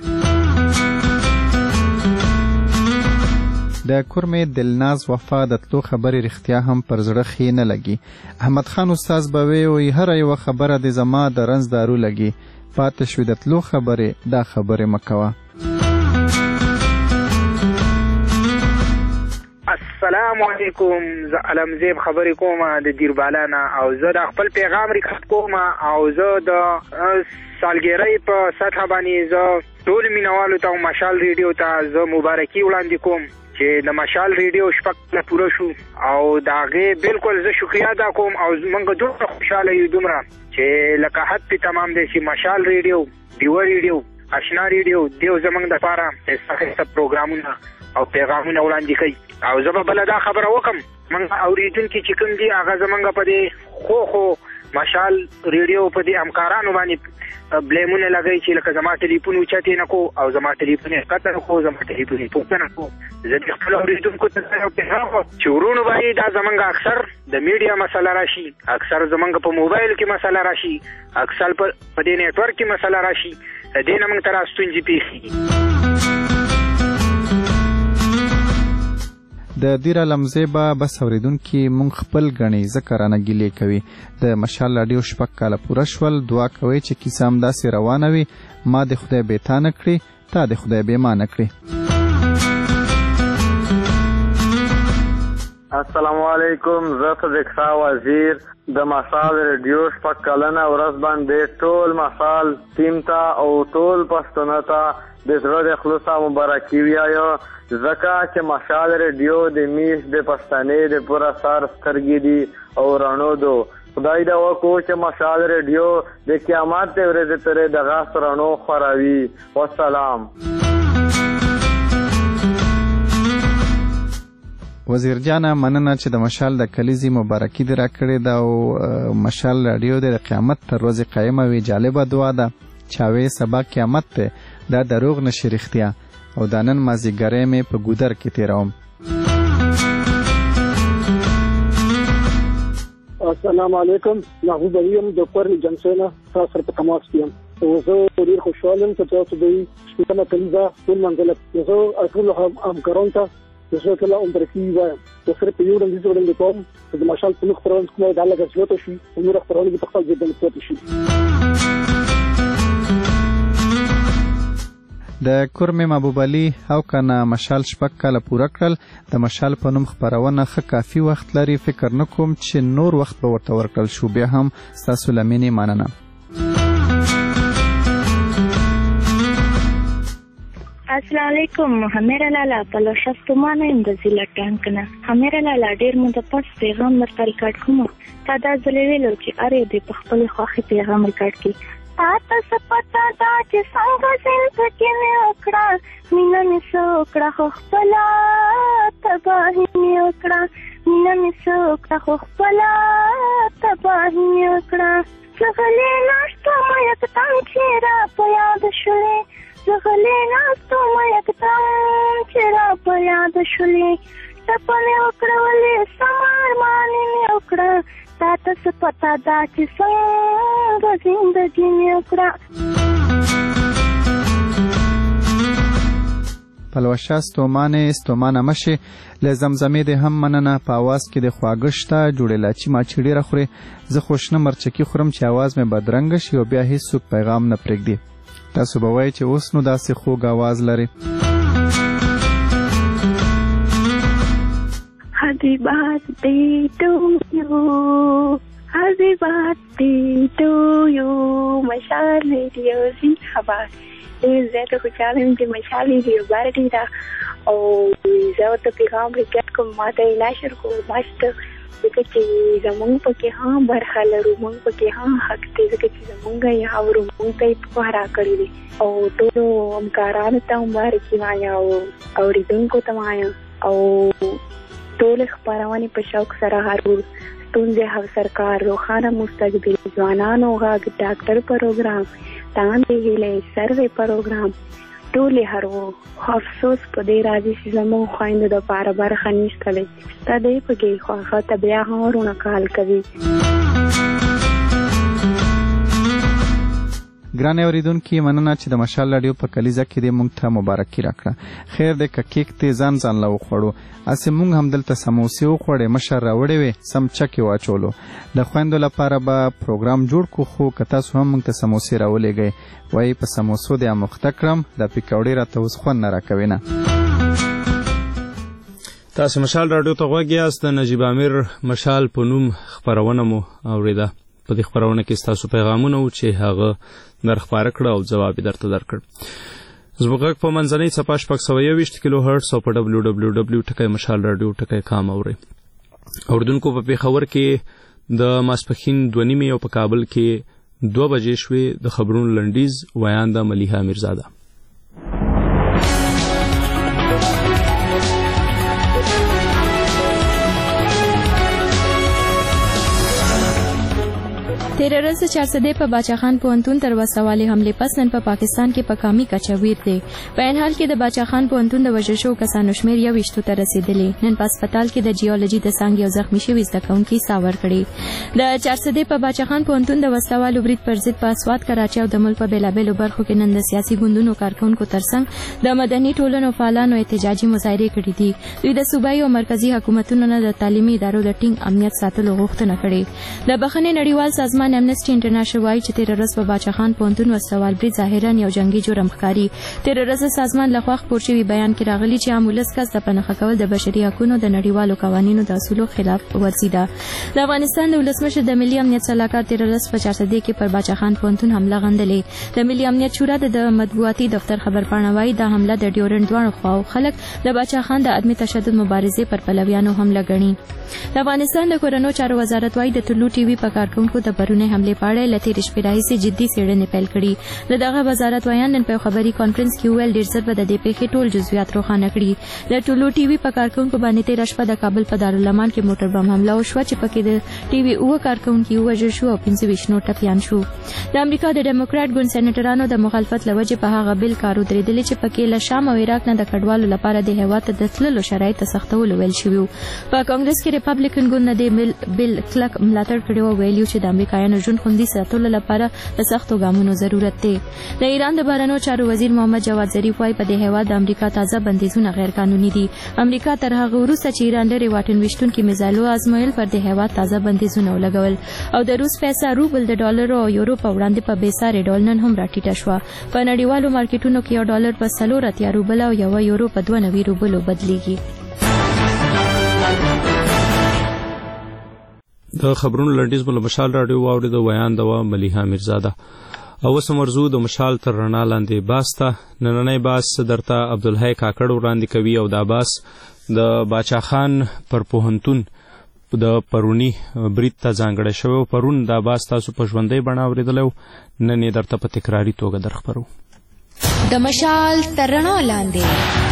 د کورمې دلناز وفا د تلو خبرې رښتیا هم پر زړه ښې نه لګي. احمد خان استاد به وایي هره یوه خبره د زما د رنځ دارو لګي پاتې شوې د تلو خبرې دا خبرې مه کوه. السلام علیکم، زه علمزیب خبرې کوم د دیربالا نه، او زه د خپل پیغام ریکارډ کوم او زه د سالګرۍ په سطحه باندې زه ټول مینوالو ته او مشال ریډیو ته زه مبارکي وړاندې کوم چې د مشال ریډیو شپږ کاله پوره شو او د هغې بالکل زه شکریا ادا کوم او موږ دومره خوشحاله یو دومره چې لکه حد پې تمام دی چې مشال ریډیو، ډیوه ریډیو، اشنا ریډیو دیو زموږ دپاره ښایسته ښایسته پروګرامونه او پیغامونه وړاندې کوي. او زه به بله دا خبره وکړم، موږ اورېدونکي چې کوم دي هغه زموږ په دې خو خو مشال ریډیو په دې همکارانو باندې بلیمونه لګوي چې لکه زما ټلیفون اوچتې نه کو او زما ټلیفون یې ښکته نه کو، زما ټلیفون یې پورته نه کو. زه د خپلو اورېدونکو ته یو پیغام چې ورونو باندې دا زموږ اکثر د میډیا مسله راشي، اکثر زموږ په موبایل کې مسله راشي، اکثر په دې نیټورک کې مسله راشي، د دې نه موږ ته را ستونزې پېښېږي. د دیر علمزیبه بس اوریدونکي مونږ خپل ګڼي ځکه رانه ګیلې کوي. د مشال راډیو شپږ کاله پوره شول، دعا کوئ چې کیسه همداسې روانه وي، ما د خدای بیتا نه کړي، تا د خدای بیما نه کړي. السلام علیکم، زه صدیق شاه وزیر د مشال ریډیو شپږ کلنه ورځ باندې ټول مشال ټیم ته او ټول پښتنو ته د زړه د خلوصه مبارکي وایو، ځکه چې مشال ریډیو د میش د پښتنې د پوره سر سترګې دي او رڼو دو. خدای دا وکړو چې مشال ریډیو د قیامت د ورځې ترې د غاښ رڼو خوروي. والسلام. وزیر جانه مننه چې د مشال د کلیزي مبارکي دې راکړې ده او مشال راډیو د قیامت تر ورځې قایمه وي. جالبه دعا ده چاوې سبا قیامت دی، دا دروغ نشي رښتیا، او دا نن مازدیګری مې په ګودر کې تېروم. السلام علیکم، محبوب علیم د کورني جنسۍ نه تاسو سره په تماس کې یم او زه ډېر خوشحاله یم چې تاسو د شپږمه کلیزه ټول منزله زه ټولو همکارانو ته زه کله عمرکي وایم چې صرف یو ډنګ وړاندې کوم چې د مشال په نوم خپرونه کومه دا لږ زیاته شي او نور خپرونه په خپل ځای باندې پاتې شي. د کورمې محبوب علي او کنه مشال شپږ کاله پوره کړل. د مشال په نوم خپرونه ښه کافي وخت لري، فکر نه کوم چې نور وخت به ورته ورکړل شو. بیا هم ستاسو له مینې مننه. السلام علیکم، همیره لالا په شستمانه یم د ضلع ټانک نه. همیره لالا ډېر مده پس پیغام درته ریکارډ کوم. تا دا ځلې ویلو چې ارې دې په خپلې خوښې پیغام ریکارډ کړي. تا څه پته ده چې څنګه زندګي مې وکړه، مینه مې څه وکړه خو خپله تباهي مې وکړه، مینه مې څه وکړه خو خپله تباهي مې وکړه. زه غلې ناسته یم یکدم چې را په یاد شولې، زه غلې ناسته یم یکدم چې را په یاد شولې. ټپه مې وکړه ولې سم ارمانې مې وکړه، تا ته څه پته ده چې څنګه زندګي مې وکړه. پلوشه ستومانې ستومانه مشې له زمزمې دې هم مننه. په اواز کې د خواږه شته، جوړې لاچي ماچي ډېره خورې. زه خوشنه مرچکي خورم چې اواز مې بدرنګه شي او بیا هېڅوک پیغام نه پرېږدي. تاسو به وایئ چې اوس نو داسې خوږ اواز لري. Happy birthday to you, happy birthday to you, مشال ریډیو زی خبر. ډېر زیاته خوشحاله یم چې مشال ریډیو بارډي ده او زه ورته پیغام ریکارډ کوم، ما ته یې نشر کوو ماسته، ځکه چې زموږ پکې هم برخه لرو، موږ پکې هم حق دی، ځکه چې زموږ یې اورو، موږ ته یې پوهه راکړې دي. او ټولو همکارانو ته مبارکي وایم او اورېدونکو ته وایم او ټول خپرونې په شوق سره هرور ستونزې حل سرکار، روښانه مستقبل، ځوانانو غږ، ډاکټر پروګرام، تاندې هیلې، سروې پروګرام، ټولې هرو. افسوس په دې راځي چې زموږ خویندو دپاره برخه نشته دی. ستا دی پکې خوښه ته بیا هم ورونه کال کوي. ګرانې اورېدونکي مننه چې د مشال راډیو په کلیزه کې دې موږ ته مبارکي راکړه. خیر دی که کیک دې ځان ځان له وخوړو، هسې موږ هم دلته سموسې وخوړې، مشر راوړې وې، سم چک یې واچولو. د خویندو لپاره به پروګرام جوړ کړو، خو که تاسو هم موږ ته سموسې راولېږئ، وایي په سموسو دې اموخته کړم، دا پکوړې راته اوس خوند نه راکوي نه. تاسو مشال رادیو ته غوږ یاست. د نجیب امیر مشال په نوم خپرونه مو اوریده. په دې خپرونه کې ستاسو پیغامونه و چې هغه درخپاره کړه او ځواب یې درته درکړ. زموږ غږ په منځنۍ څپه شپږ سوه یوویشت کیلو هرټز او په ډبلیو ډبلیو ډبلیو ټکی مشال رادیو ټکی کام اورئ. اردوونکو په پېښور کې د ماسپښین دوه نیمې او په کابل کې دوه بجې شوې. د خبرونو لنډیز ویانده ملیحه امیرزاده. تیره ورځ چارسدې په باچا خان پوهنتون تر وسوالې حملې پس نن په پا پاکستان کې په کامي کچه ویر دی. په این حال کې د باچا خان پوهنتون د وژل شوو کسانو شمېر یوویشتو ته رسېدلی. نن په هسپتال کې د جیولوژي د څانګې یو زخمي شوي زده کوونکي ساه ورکړې. د چارسدې په باچا خان پوهنتون د وسلوالو برید پر ضد په اسوات، کراچۍ او د ملک په بېلابېلو برخو کې نن د سیاسي ګوندونو کارکوونکو ترڅنګ د مدني ټولنو فعالانو احتجاجي مظاهرې کړې دي. دوی د صوبایي او مرکزي حکومتونو نه د تعلیمي ادارو د ټینګ امنیت ساتلو غوښتنه کړې. د بخښنې نړیوال سازمان امنسټي انټرنیشنل وایي چې تیره ورځ په باچا خان پوهنتون وسلوال برید ظاهرا یو جنګي جرم ښکاري. تیره ورځ سازمان لخوا خپور شوي بیان کې راغلي چې عام ولس کس د پنهخه کول د بشري حقونو د نړیوالو قوانینو د اصولو خلاف ورزي ده. د افغانستان د ولسمشر د ملي امنیت سلاکار تیره ورځ په چارسدې کې پر باچا خان پوهنتون حمله غندلې. د ملي امنیت شورا د مطبوعاتي دفتر خبرپاڼه وایي دا حمله د ډیورنډ دواړو خواو خلک د باچا خان د عدمي تشدد مبارزې پر پلویانو حمله ګڼي. د افغانستان د کورنو چارو وزارت وایي د طلوع ټي وي په کارکوونکو د پرونۍ حملې په اړه له تېرې شپې راهیسې جدي څېړنې پیل کړي. د دغه وزارت ویان نن په یو خبري کانفرنس کې وویل ډېر ژر به د دې پېښې ټول جزئیات روښانه کړي. د طلوع ټي وي په کارکوونکو باندې تېره شپه د کابل په دارالامان کې موټر بم حمله وشوه چې پکې د ټي وي اووه کارکوونکي ووژل شو او پنځه ویشت نور ټپیان شو. د امریکا د ډیموکراټ ګوند سینیټرانو د مخالفت له وجې په هغه بل کار ودرېدلې چې پکې له شام او عراق نه د کډوالو لپاره د هېواد ته د تللو شرایط ته سختولو ویل شوي وو. په کانګرس کې ریپبلیکن ګوند نه د بل کلک ملاتړ کړی و، ویلي چې د امریکایانو ژوند خوندي ساتلو لپاره د سختو ګامونو ضرورت دی. د ایران د بهرنیو چارو وزیر محمد جواد ظریف وایي په دې هېواد د امریکا تازه بندیزونه غیر قانوني دي. امریکا تر هغه وروسته چې ایران لرې واټن ویشتونکي میزایلو ازمویل پر دې هېواد تازه بندیزونه ولګول. او د روس پیسه روبل د ډالرو او یورو په وړاندې په بېسارې ډول نن هم راټیټه شوه. په نړیوالو مارکیټونو کې یو ډالر په څلور اتیا روبله او یوه یورو په دوه نوي روبلو بدلیږي. د خبرونو لنډیز بل مشال رادیو واورېده. ویانده وه ملیحه امیرزاده. او اوس مرزو د مشال تر رڼا لاندې باس ته. نننی باس درته عبدالحی کاکړ وړاندې کوي او دا باس د باچا خان پر پوهنتون د پرونی برید ته ځانګړی شوی. پرون دا باس تاسو په ژوندۍ بڼه اورېدلی و، نن یې درته په تکراري توګه درخپرو. د مشال تر رڼا لاندې.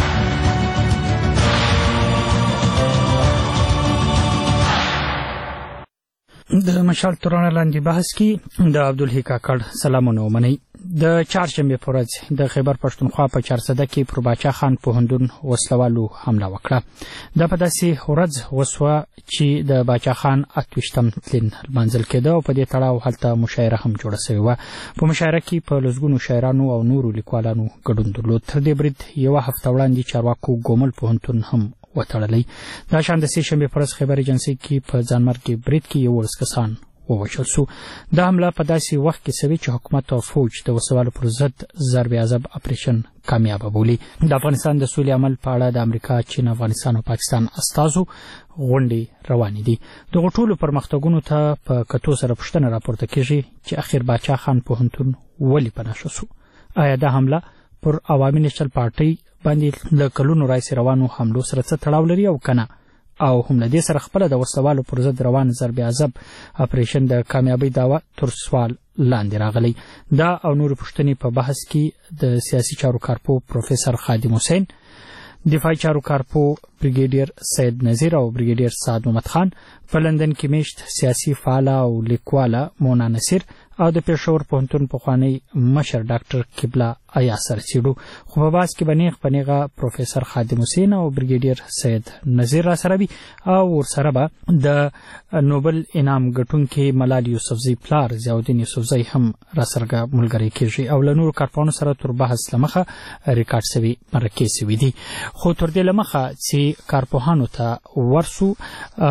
د مشال تر رڼا لاندې بحث کې د عبدالحی کاکړ سلامونه ومنئ. د چهارشنبې په ورځ د خیبر پښتونخوا په چارسده کې پر باچا خان پوهنتون وسلوالو حمله وکړه. دا په داسې ورځ وسوه چې د باچا خان اته ویشتم تلین لمانځل کېده او په دې تړاو هلته مشاعره هم جوړه سوې وه. په مشاعره کې په لسګونو شاعرانو او نورو لیکوالانو ګډون درلود. تر دې برید یوه هفته وړاندې چارواکو ګومل پوهنتون هم وتړلی. دا شان د سې شنبې په ورځ خیبر ایجنسۍ کې په ځانمرګي برید کې یولس کسان ووژل سو. دا حمله په داسې وخت کې سوې چې حکومت او فوج د وسوالو پر ضد ضرب عذاب اپریشن کامیابه بولي. د افغانستان د سولې عمل په اړه د امریکا، چین، افغانستان او پاکستان استازو غونډې روانې دي. دغو ټولو پرمختګونو ته په کتو سره پوښتنه راپورته کېږي چې اخر باچا خان پوهنتون ولې پناه شو. آیا دا حمله پر عوامي نېشنل پارټۍ باندې له کلونو راهیسې روانو حملو سره څه تړاو لري او که نه؟ او هم له دې سره خپله د وسلوالو پر ضد روان ضرب عذاب اپریشن د کامیابۍ دعوه تر سوال لاندې راغلی. دا او نورې پوښتنې په بحث کې د سیاسي چارو کارپو پروفیسر خادم حسین، دفاعي چارو کارپو بریګیډیر سید نظیر او بریګیډیر سعد محمد خان، په لندن کې میشت سیاسي فعاله او لیکواله مونا نصیر او د پېښور پوهنتون پخوانی مشر ډاکټر قبله ایا سره څېړو. خو په بحث کې به نیغ په نیغه پروفیسر خادم حسین او بریګیډیر سید نظیر را سره وي او ورسره به د نوبل انعام ګټونکي ملال یوسفزي پلار ضیاءالدین یوسفزي هم را سره ملګری کېږي او له نورو کارپوهانو سره تر بحث له مخه ریکارډ سوي مرکې سوي دي. خو تر دې له مخه چې کارپوهانو ته ورسو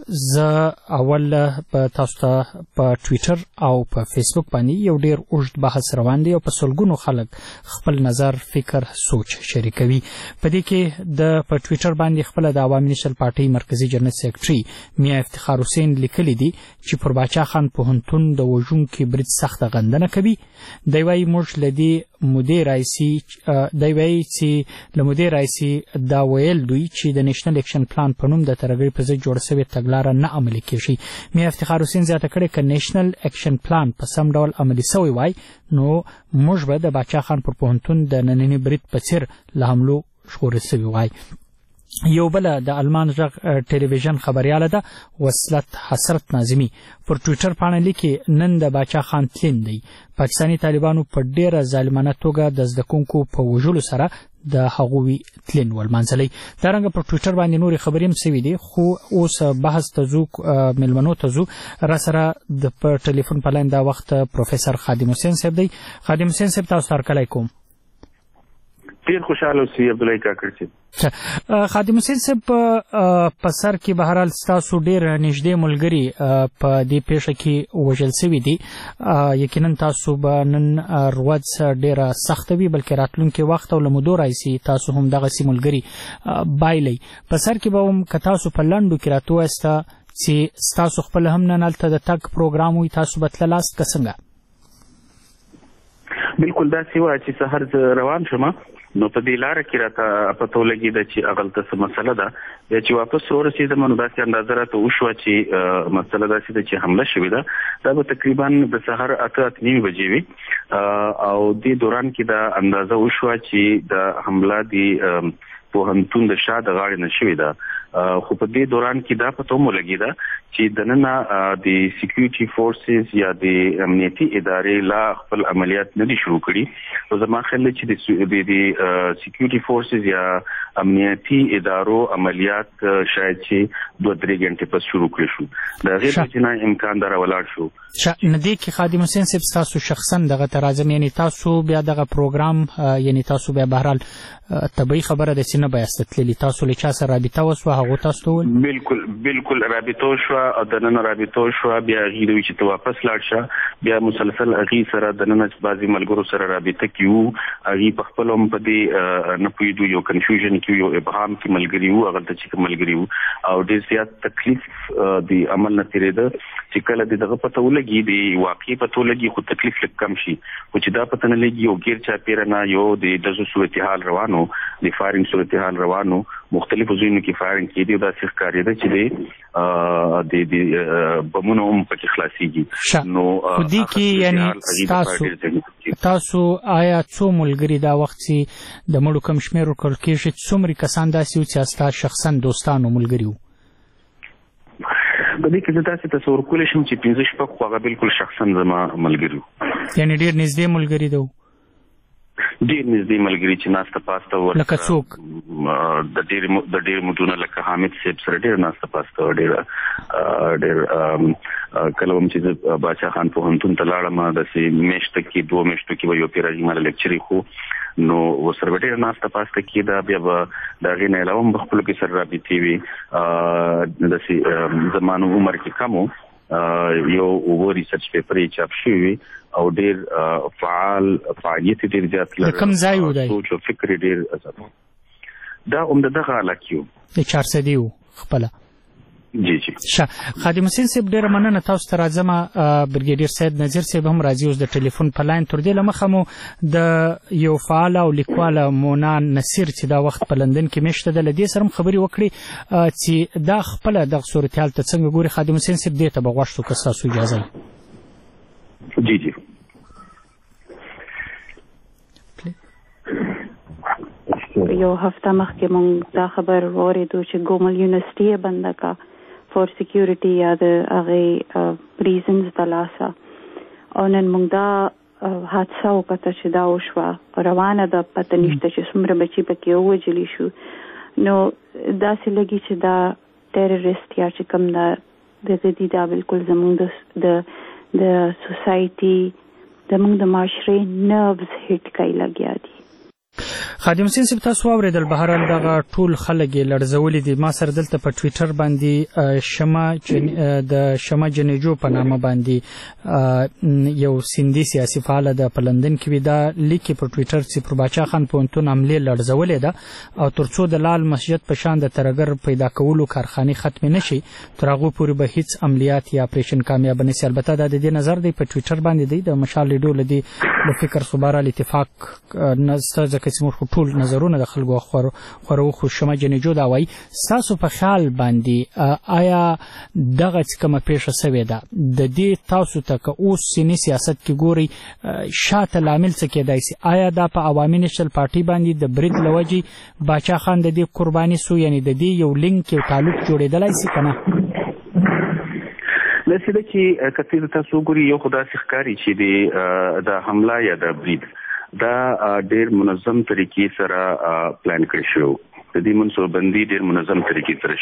زه اول په تاسو ته په ټوئیټر او په فیسبوک باندې یو ډیر اوږد بحث روان دی او په سلګونو خلک خپل نظر فکر سوچ شریکوي. په دې کې د په ټوئیټر باندې خپل د عوامي نېشنل پارټي مرکزی جنرال سیکریټري میا افتخار حسین لیکلی دی چې پر باچا خان پوهنتون د وژونکي برید سخت غندنه کوي. دی وايي موږ لدی مدیر رئیسي دی وايي چې له مدیر رئیسي دا ویل دوی چې د نېشنل اکشن پلان په نوم د ترهګرۍ په ضد جوړ شوې تګلاره نه عملي کیږي. میا افتخار حسین زیاته کړې که نېشنل اکشن پلان په سم ډول عملي سوی وای نو موږ به د باچا خان پر پوهنتون د ننني برید په څیر له حملو ژغورل سوي وای. یو بل د المان غږ ټلویزیون خبرياله ده وصلت حسرت ناظمی پر ټوئیټر باندې لیکي نن د باچا خان تلین دی. پاکستاني طالبانو په ډیره ظالمانه توګه د زده کوونکو په وژلو سره د هغوی تلین ولمانځلی. دارنګه په ټوئیټر باندې نورې خبرې هم سوي دي خو اوس بحث ته ځو میلمنو ته ځو. را سره د په ټلیفون په لاین دا وخت پروفیسر خادم حسین صاحب دی. خادم حسین صاحب تاسو ته هرکلی کوم. ډیر خوشاله اوسئ عبدالله کاکړ صاحب. خادم حسین صاحب په سر کې بهرحال ستاسو ډیر نږدې ملګري په دې پیښه کې وژل سوي دي. یقینا تاسو به نن ورځ ډیره سخته وي بلکې راتلونکي وخت او له مودو راځي تاسو هم دغسې ملګري بایلئ. په سر کې به هم که تاسو په لنډو کې راته ووایسته چې ستاسو خپل هم نن هلته د تګ پروګرام وي تاسو به تللاست که څنګه؟ بالکل داسې وه چې سهار زه روان شم نو په دې لاره کې راته پته ولګېده چې هغلته څه مسله ده. بیا چې واپس ورسېدم نو داسې اندازه راته وشوه چې مسله داسې ده چې حمله شوې ده. دا به تقریبا د سهار اته اته نیمې بجې وي او دې دوران کې دا اندازه وشوه چې د حمله د پوهنتون د شا د غاړې نه شوې ده. خو په دې دوران کې دا پته هم ولګېده چې دننه د سیکیورټي فورسز یا د امنیتي ادارې لا خپل عملیات نه دي شروع کړي. نو زما خیال دی چې د سیکیورټي فورسز یا امنیتي ادارو عملیات شاید چې دوه درې غنټې پس شروع کړي شو. د هغې چې نه امکان دا راولاړ شو. نه دې کې خادم حسین صاحب ستاسو شخصا دغه ته راځم یعنې تاسو بیا دغه پروګرام یعنې تاسو بیا بهرحال طبیعي خبره ده چې نه بیاسته تللي تاسو له چا سره رابطه وسوه هغو تاسو ته وویل؟ بالکل بالکل رابطه وشوه او دننه رابطه وشوه. بیا هغې دوی چې ته واپس لاړ شه بیا مسلسل هغې سره دننه بعضې ملګرو سره رابطه کې وو. هغې په خپل هم په دې نه پوهېدو یو کنفیوژن کې یو ابهام کې ملګري وو هغلته چې کوم ملګري وو او ډېر زیات تکلیف د عمل نه تېرېده چې کله د دغه پته ولګي د واقعي پته ولګي خو تکلیف لږ کم شي. خو چې دا پته نه لګي یو ګیر چاپېره نه یو د ډزو صورتحال روانو د فایرنګ صورتحال روانو مختلفو ځایونو کې فایرنګ کېدي او داسې ښکارېده چې د بمونو هم پکې خلاصېږي. نو په دې کې یعنې تاسو تاسو آیا څو ملګري دا وخت چې د مړو کم شمېر ورکړل کېږي څومره کسان داسې وو چې ستا شخصا دوستانو ملګري وو؟ په دې کې زه داسې تصور کولی شم چې پنځه شپږ خو هغه بالکل شخصا زما ملګري وو. یعنې ډېر نږدې ملګري ده ډېر نږدې ملګري چې ناسته پاسته ور لکه څوک د ډېر د ډېر مدونه لکه حامد صاحب سره ډېر ناسته پاسته ډېر ډېر کله هم چې زه باچا خان پوهنتون ته لاړم داسې میاشته کې دوه میاشتو کې به یو پیراجي ماله لیکچر خو نو ورسره به ډېره ناسته پاسته کېده. بیا به د هغې نه علاوه هم په خپلو کې سره رابطې وي. داسې زما نو عمر کې کم و یو اووه ریسرچ پیپر یې چاپ شوي وي او ډېر فعال فعالیت یې ډېر زیات لري. د کوم ځای و دی؟ سوچ او فکر یې ډېر ازاد دا هم د دغه علاقې و د چارسدي و خپله. جی جی ښه خادم حسین صاحب ډېره مننه تاسو ته راځم. برګیډیر سید نظیر صاحب هم راځي اوس د ټلیفون په لاین. تر دې له مخه مو د یو فعاله او لیکواله مونا نصیر چې دا وخت په لندن کې میشته ده له دې سره هم خبرې وکړې چې دا خپله دغه صورتحال ته څنګه ګوري. خادم حسین صاحب دې ته به غوښتو که ستاسو اجازه وي. جی جی یو هفته مخکې مونږ دا خبر واورېدو چې ګومل یونیورسټي یې بنده کا فور سیکیورټي یا د هغې ریزنز د لاسه او نن مونږ دا حادثه وکړه چې دا وشوه روانه ده پته نشته چې څومره بچي پکې ووژلي شو. نو داسې لګي چې دا ټیرریسټ یا چې کوم دا دغه دي دا بالکل زمونږ د د سوسایټي زمونږ د معاشرې نروز هیټ کوي لګیا دي. خادم حسین صاحب تاسو واوریدل بهرحال دغه ټول خلک یې لړزولي دي. ما سره دلته په ټویټر باندې شمه د شمه جنیجو په نامه باندې یو سیندي سیاسي فعال د په لندن کې وي. دا لیکي په ټویټر چې پر باچا خان پوهنتون حملې لړزولې ده او ترڅو د لال مسجد په شان د ترګر پیدا کولو کارخانې ختم نشي تر هغه پورې به هیڅ عملیات یا اپریشن کامیاب نشي. البته دا د دې نظر دی په ټویټر باندې دی د مشال لیډو لدی د فکر صوبارال اتفاق نسته ځکه چې موږ ټول نظرونه د خلکو خورو خورو خو شمه جنیجو دا وایي. تاسو په خیال باندې آیا دغه کومه پیښه شوې ده د دې تاسو ته که اوس سیاسي سیاست کې ګوري شاته لامل څه کېدای شي؟ آیا دا په عوامي نشل پارټي باندې د برید لوجي باچا خان د دې قرباني سو یعنی د دې یو لینک یو تعلق جوړېدلای شي کنه؟ لکه چې کثیر تاسو ګوري یو خدا ښکاری چې د حمله یا د برید دا ډیر منظم طریقې سره پلان کړی شو. د دې منصوبندي ډیر منظم طریقې سره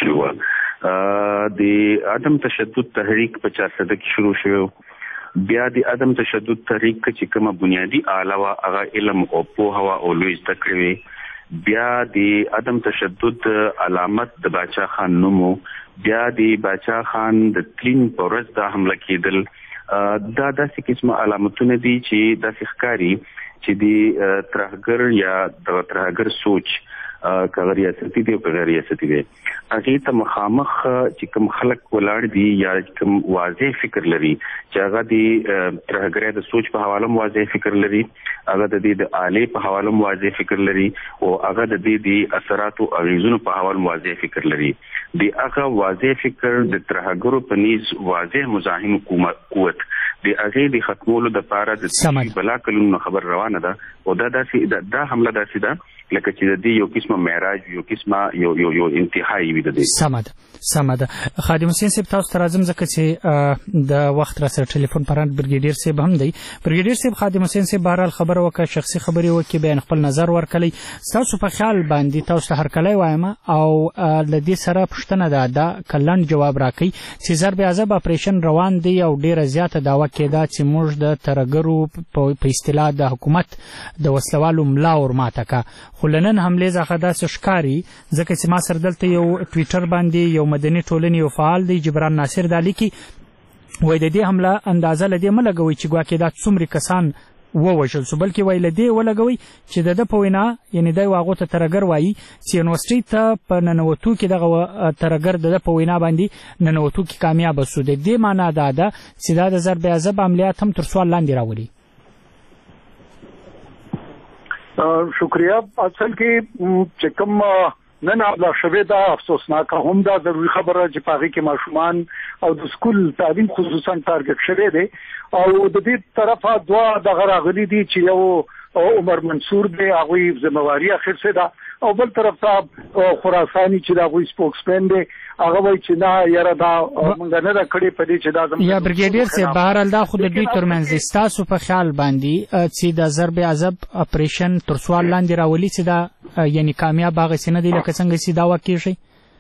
شو. د عدم تشدد تحریک په چار سده کې شروع شو. بیا د عدم تشدد تحریک چې کومه بنیادی اعلی وا هغه علم او پوهه او لوی زده کړې. بیا د عدم تشدد علامت د باچا خان نومو. بیا د باچا خان د تلین په ورځ د حمله کېدل. دا داسې قسمه علامتونه دي چې داسې ښکاري چې د ترهګر یا د ترهګر سوچ که ریاستي دی او که ریاستي دی هغې ته مخامخ چې کوم خلک ولاړ دي یا کوم واضح فکر لري چې هغه د ترهګرۍ د سوچ په حواله واضح فکر لري، هغه د دې د آلې په حواله واضح فکر لري او هغه د دې د اثراتو او اغیزونو په حواله واضح فکر لري. د هغه واضح فکر د ترهګرو په نیز واضح مزاحم قوت د هغې د ختمولو دپاره د بلا کلونو خبر روانه ده او دا داسې دا حمله داسې ده لکه چې د دې یو قسمه معراج یو قسمه یو یو یو انتهایی وي د دې. سمه ده سمه ده. خادم حسین صاحب تاسو ته راځم ځکه چې د وخت را سره ټلیفون پرانت برګیډیر صاحب هم دی. برګیډیر صاحب خادم حسین صاحب بهرحال خبره وکړه، شخصي خبرې وکړي، بیان خپل نظر ورکړی. تاسو په خیال باندې تاسو ته هرکلی وایم او له دې سره پوښتنه ده دا کلن جواب راکړي چې ضرب عذاب اپریشن روان دی او ډیره زیاته دعوه کېده چې موږ د ترهګرو په اصطلاح د حکومت د وسلوالو ملا ورماته کا. خو لنن حملې څخه داسې ښکاري ځکه چې ما سره دلته یو ټویټر باندې یو مدني ټولنې یو فعال دی جبران ناصر دا لیکي وایي د دې حمله اندازه له دې مه لګوئ چې ګواکې دا څومره کسان ووژل سو، بلکې وایي له دې ولګوئ چې د ده په وینا یعنې دی هغو ته ترهګر وایي چې یونیورسټۍ ته په ننوتو کې دغه ترهګر د ده په وینا باندې ننوتو کې کامیابه سو. د دې معنا دا ده چې دا د ضرب عذاب عملیات هم تر سوال لاندې راولي. شکریہ. اصل کې چې کوم نن ابلا شوې ده افسوسناکه هم دا ضروري خبره چې په هغې کې ماشومان او د سکول تعلیم خصوصا ټارګټ شوی دی او د دې طرفه دوه دغه راغلي دي چې یو عمر منصور دی هغوی ذمواري اخیستې ده او بل طرف ته خراساني چې د هغوی سپوکسمین دی هغه وایي چې نه یاره دا موږ نه ده کړې په دې چې دا زموږ یا برګیډیر صاحب بهرحال دا خو د دوی ترمنځ دی. ستاسو په خیال باندې چې د ضرب عذاب اپریشن تر سوال لاندې راولي چې دا یعنی کامیاب هغسې نه دی لکه څنګه چې دعوه کېږي؟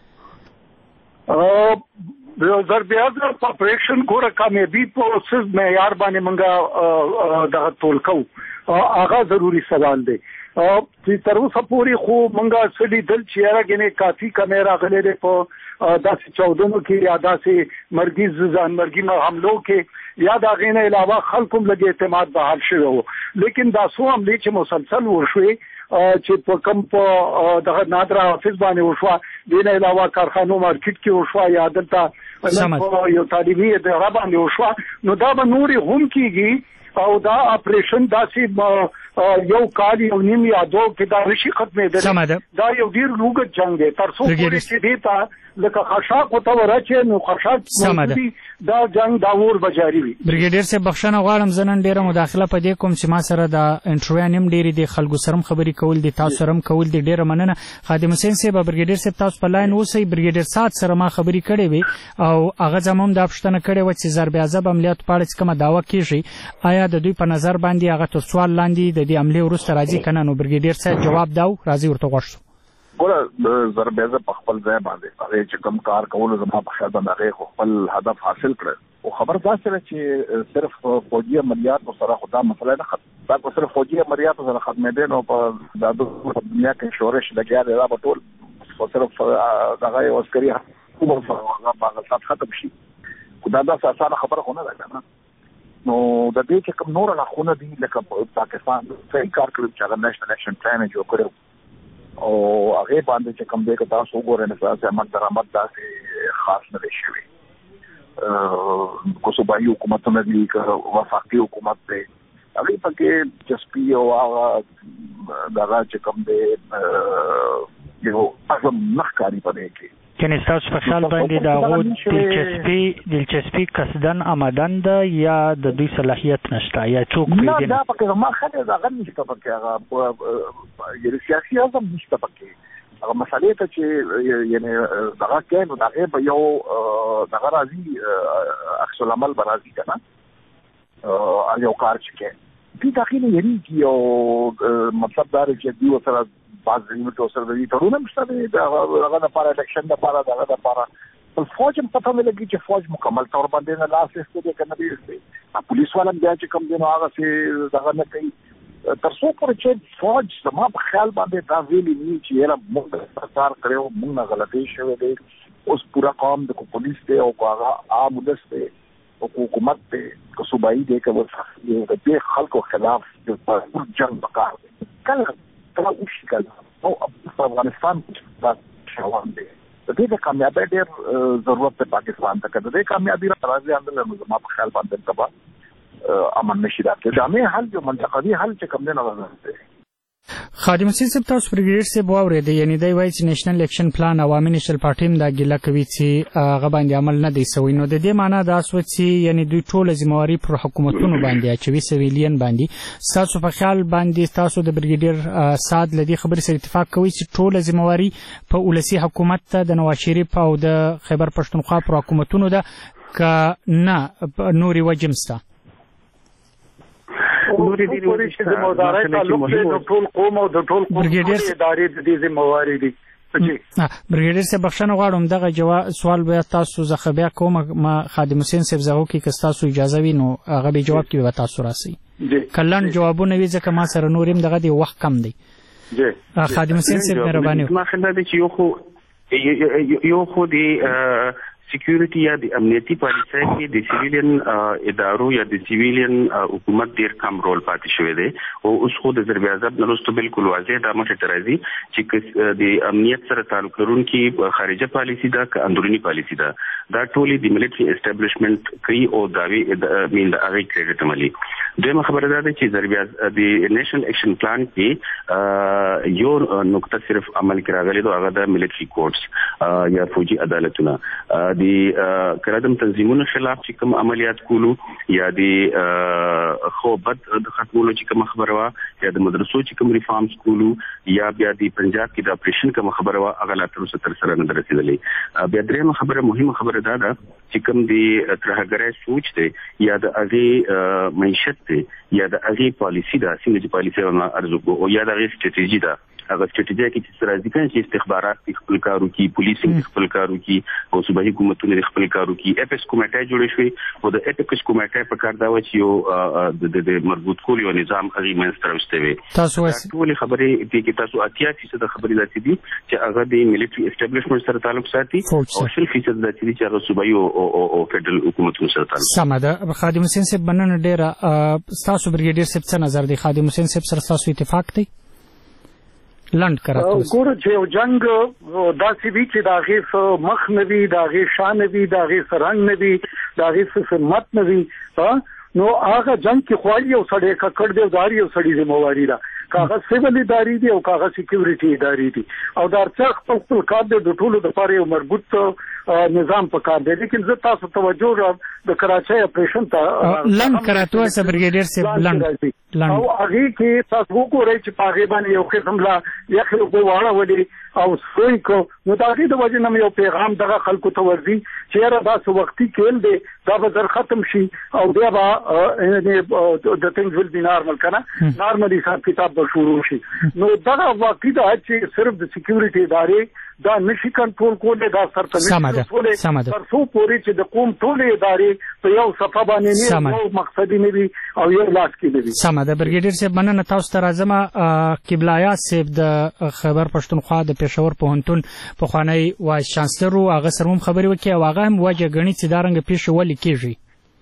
ضرب عذاب اپریشن ګوره کامیابي په څه معیار باندې موږ دغه تول کوو هغه ضروري سوال دی. چې تر اوسه پورې خو موږ څه لیدل چې یاره ګنې کافي کمی راغلی دی په داسې چاودنو کې یا داسې مرګیز ځانمرګي حملو کې یا د هغې نه علاوه خلکو هم لږ اعتماد بحال شوی و. لیکن دا څو حملې چې مسلسل وشوې چې په کوم په دغه نادره حافظ باندې وشوه، دې نه علاوه کارخانو مارکیټ کې وشوه یا دلته یو تعلیمي اداره باندې وشوه، نو دا به نورې هم کېږي او دا اپریشن داسې یو کال یو نیم یا دو کې دا نشي ختمېدلی. دا یو ډېر اوږد جنګ دی تر څو پورې چې دې ته لکه خشاک ورته ورچې نو خشاک موجودي دا جنګ دا اور به جاري وي. برګیډیر صاحب بخښنه غواړم زه نن ډېره مداخله په دې کوم چې ما سره د انټرویو هم ډېرې دي، خلکو سره هم خبرې کول دي، تاسو سره هم کول دي، ډېره مننه. خادم حسین صاحب برګیډیر صاحب تاسو په لاین اوسئ. برګیډیر سات سره ما خبرې کړې وې او هغه زما هم دا پوښتنه کړې وه چې ضرب عذاب عملیاتو په اړه چې کومه دعوه کېږي آیا د دوی په نظر باندې هغه تر سوال لاندې د دې حملې وروسته راځي که نه؟ نو برګیډیر صاحب جواب دا و، راځئ ورته غوږ شو. ګوره د ضرب عذاب په خپل ځای باندې هغې چې کوم کار کولو زما په خیال باندې هغې خو خپل هدف حاصل کړی. خو خبر داسې ده چې صرف فوجي عملیاتو سره خو دا مسله نه ختم دا کو سره فوجي عملیاتو سره ختمېدل نو په د دنیا کې شورش لګیا دی دا په ټول صرف دغه عسکري حکومت هغه باغ سات ختم شي دا د اساسه خبره خونه ده کنه نو د دې چې کوم نور راخونه دي لکه پاکستان صحیح کار کوي چې هغه نېشنل اکشن پلان جوړ کړو او هغه باندې چې کوم دې کې تاسو وګورئ نو تاسو هم درآمد داسې خاص نه شي کو صوبایي حکومتونه دي که وفاقي حکومت دی هغه پکې جسپي او هغه دغه چې کوم دی یو اعظم نخکاری پدې کې کني تاسو په خیال باندې دا غو دلچسپي دلچسپي قصدن آمدن ده یا د دوی صلاحیت نشته یا څوک نه دا پکې ما خله دا غن نشته پکې هغه یو سیاسي اعظم نشته پکې هغه مسالې ته چې یعنی دغه کې نو دغه په یو دغه راځي عکس العمل برازي کنه ا یو کار چې کې دي داخلي یعنی یو مطلب دا چې دی وسره بعض نیمه سره د دې ترونه مشته دا هغه د پاره الیکشن د پاره دغه د پاره په فوج په پته ملګری چې فوج مکمل تور باندې نه لاس استدې کنه دی پولیس والا بیا چې کوم دینو هغه سي دغه نه کوي تر څو پر چې فوج زما په خیال باندې دا ویلي نه چې یره موږ کار کړو موږ غلطي شوې دي اوس پورا قوم د پولیس دی او هغه عام ولس دی او حکومت دی که صوبایي دی که د دې خلکو خلاف د جنگ وکړ کله تر اوسه کله او افغانستان دا شوان دی د دې د کامیابی ډېر ضرورت دی پاکستان ته کده د کامیابی راځي اندل نو زما په خیال باندې تبا امن نشي راځي دا مې حل جو منطقوي حل چې کوم نه راځي خادم حسین صاحب تاسو برګیډر صاحب واورید یعنی دی وایي چې نېشنل الیکشن پلان عوامي نېشنل پارټي هم دا ګیله کوي چې هغه باندې عمل نه دی سوی نو د دې معنی دا سوچ چې یعنی دوی ټول ذمہواری پر حکومتونو باندې اچوي سویلین باندې تاسو په خیال باندې تاسو د برګیډر سعد لدی خبرې سره اتفاق کوي چې ټول ذمہواری په ولسی حکومت ته د نواز شریف او د خیبر پښتونخوا پر حکومتونو ده ک نه نوري وجمستا نوري دي چې د مدارای تعلق د ټول قوم او د ټول قوم ادارې د دې ذمہواری دي برګیډر صاحب بخښنه غواړم دغه جواب سوال به تاسو زه خبیا کوم ما خادم حسین صاحب زغو کې که تاسو اجازه وي نو هغه به جواب کې به تاسو راسي کلن جوابونه وی ځکه ما سره نوریم دغه دی وخت کم دی جی خادم حسین صاحب مهرباني ما خلک چې یو خو یو خو دی سکیورټي یا د امنیتي پالیسۍ کې د سیویلین ادارو یا د سیویلین حکومت ډیر کم رول پاتې شوی دی او اوس خو د ضرب عذاب نه وروسته بالکل واضح دا مخه ته راځي چې د امنیت سره تعلق لرونکي خارجه پالیسي ده که اندرونی پالیسي ده دا ټولې د ملټري اسټابلیشمنت کوي او داوی مين د هغه کریډټ ملي دغه خبره ده چې ضرب د نېشنل اکشن پلان کې یو نقطه صرف عمل کراغلي دا هغه د ملټري کورټس یا فوجي عدالتونه د کړهدم تنظیمونو خلاف چې کوم عملیات کولو یا د خو بد د ختمولو چې کوم خبره وا یا د مدرسو چې کوم ریفارمز کولو یا بیا د پنجاب کې د اپریشن کوم خبره وا هغه لا تر اوسه تر سره نه رسیدلې بیا درېمه خبره مهمه خبره ده چې کوم د ترهګرۍ سوچ دی یا د هغه معیشت دی یا د هغه پالیسی ده سیمه پالیسی او ارزو او یا د هغه ستراتیژي ده هغه ستراتیژي کې چې سره ځکه چې استخبارات خپل کارو کې پولیسینګ خپل کارو کې او صوبایي حکومتونه خپل کارو کې اف اس کومیټه جوړ شوی او د اف اس کومیټه په کار دا و چې یو د مربوط کول یو نظام هغه منځ ته راوستي وي تاسو ټول خبرې دي کې تاسو اتیا فیصد خبرې داتې دي چې هغه د ملټري اسټابلیشمنت سره تعلق ساتي او شل فیصد داتې دي چې هغه صوبایي او فدرال حکومتونو سره تعلق سمه خادم حسین صاحب بنن ډیر تاسو برګیډر صاحب څه نظر دی خادم حسین صاحب سره تاسو اتفاق دی لاند کراته ګور چې یو جنگ داسې وی چې دا غي مخ نوي دا غي شان نوي دا غي سرنګ نوي دا غي سمت نوي نو هغه جنگ کې خوالي او سړی ککړ دی داري او سړی ذمہواری ده کاغه سیول اداري دي او کاغه سکیورټي اداري دي او دا څخه خپل خپل کار د ټولو د پاره یو مربوط نظام پکار دی لیکن زه تاسو توجه را د کراچۍ اپریشن ته لاند کراته سره برګیډر صاحب لاند او هغه کې تاسو وګورئ چې پاغه باندې یو قسم لا یخ په واړه ولې او سوی کو نو دا غي د وجه نم یو پیغام دغه خلکو ته ورځي چې را تاسو وختي کېل دی دا به در ختم شي او بیا به د ثینګز ویل بی نارمل کنه نارملی حساب کتاب به شروع شي نو دا واقعي دا چې صرف د سکیورټي ادارې دا نشي کنټرول کولای، دا سرته نشي کولای تر څو پورې چې د قوم ټولې ادارې په یو صفه باندې نه یو مقصدي نه وي او یو لاس کې نه وي. سمه ده. برګیډیر صاحب مننه تاسو ته راځم. قبلایات صاحب د خیبر پښتونخوا د پېښور پوهنتون پخوانی وایس چانسلر و، هغه سره هم خبرې وکړې او هغه هم وجه ګڼي چې دا رنګه پیښې ولې کېږي.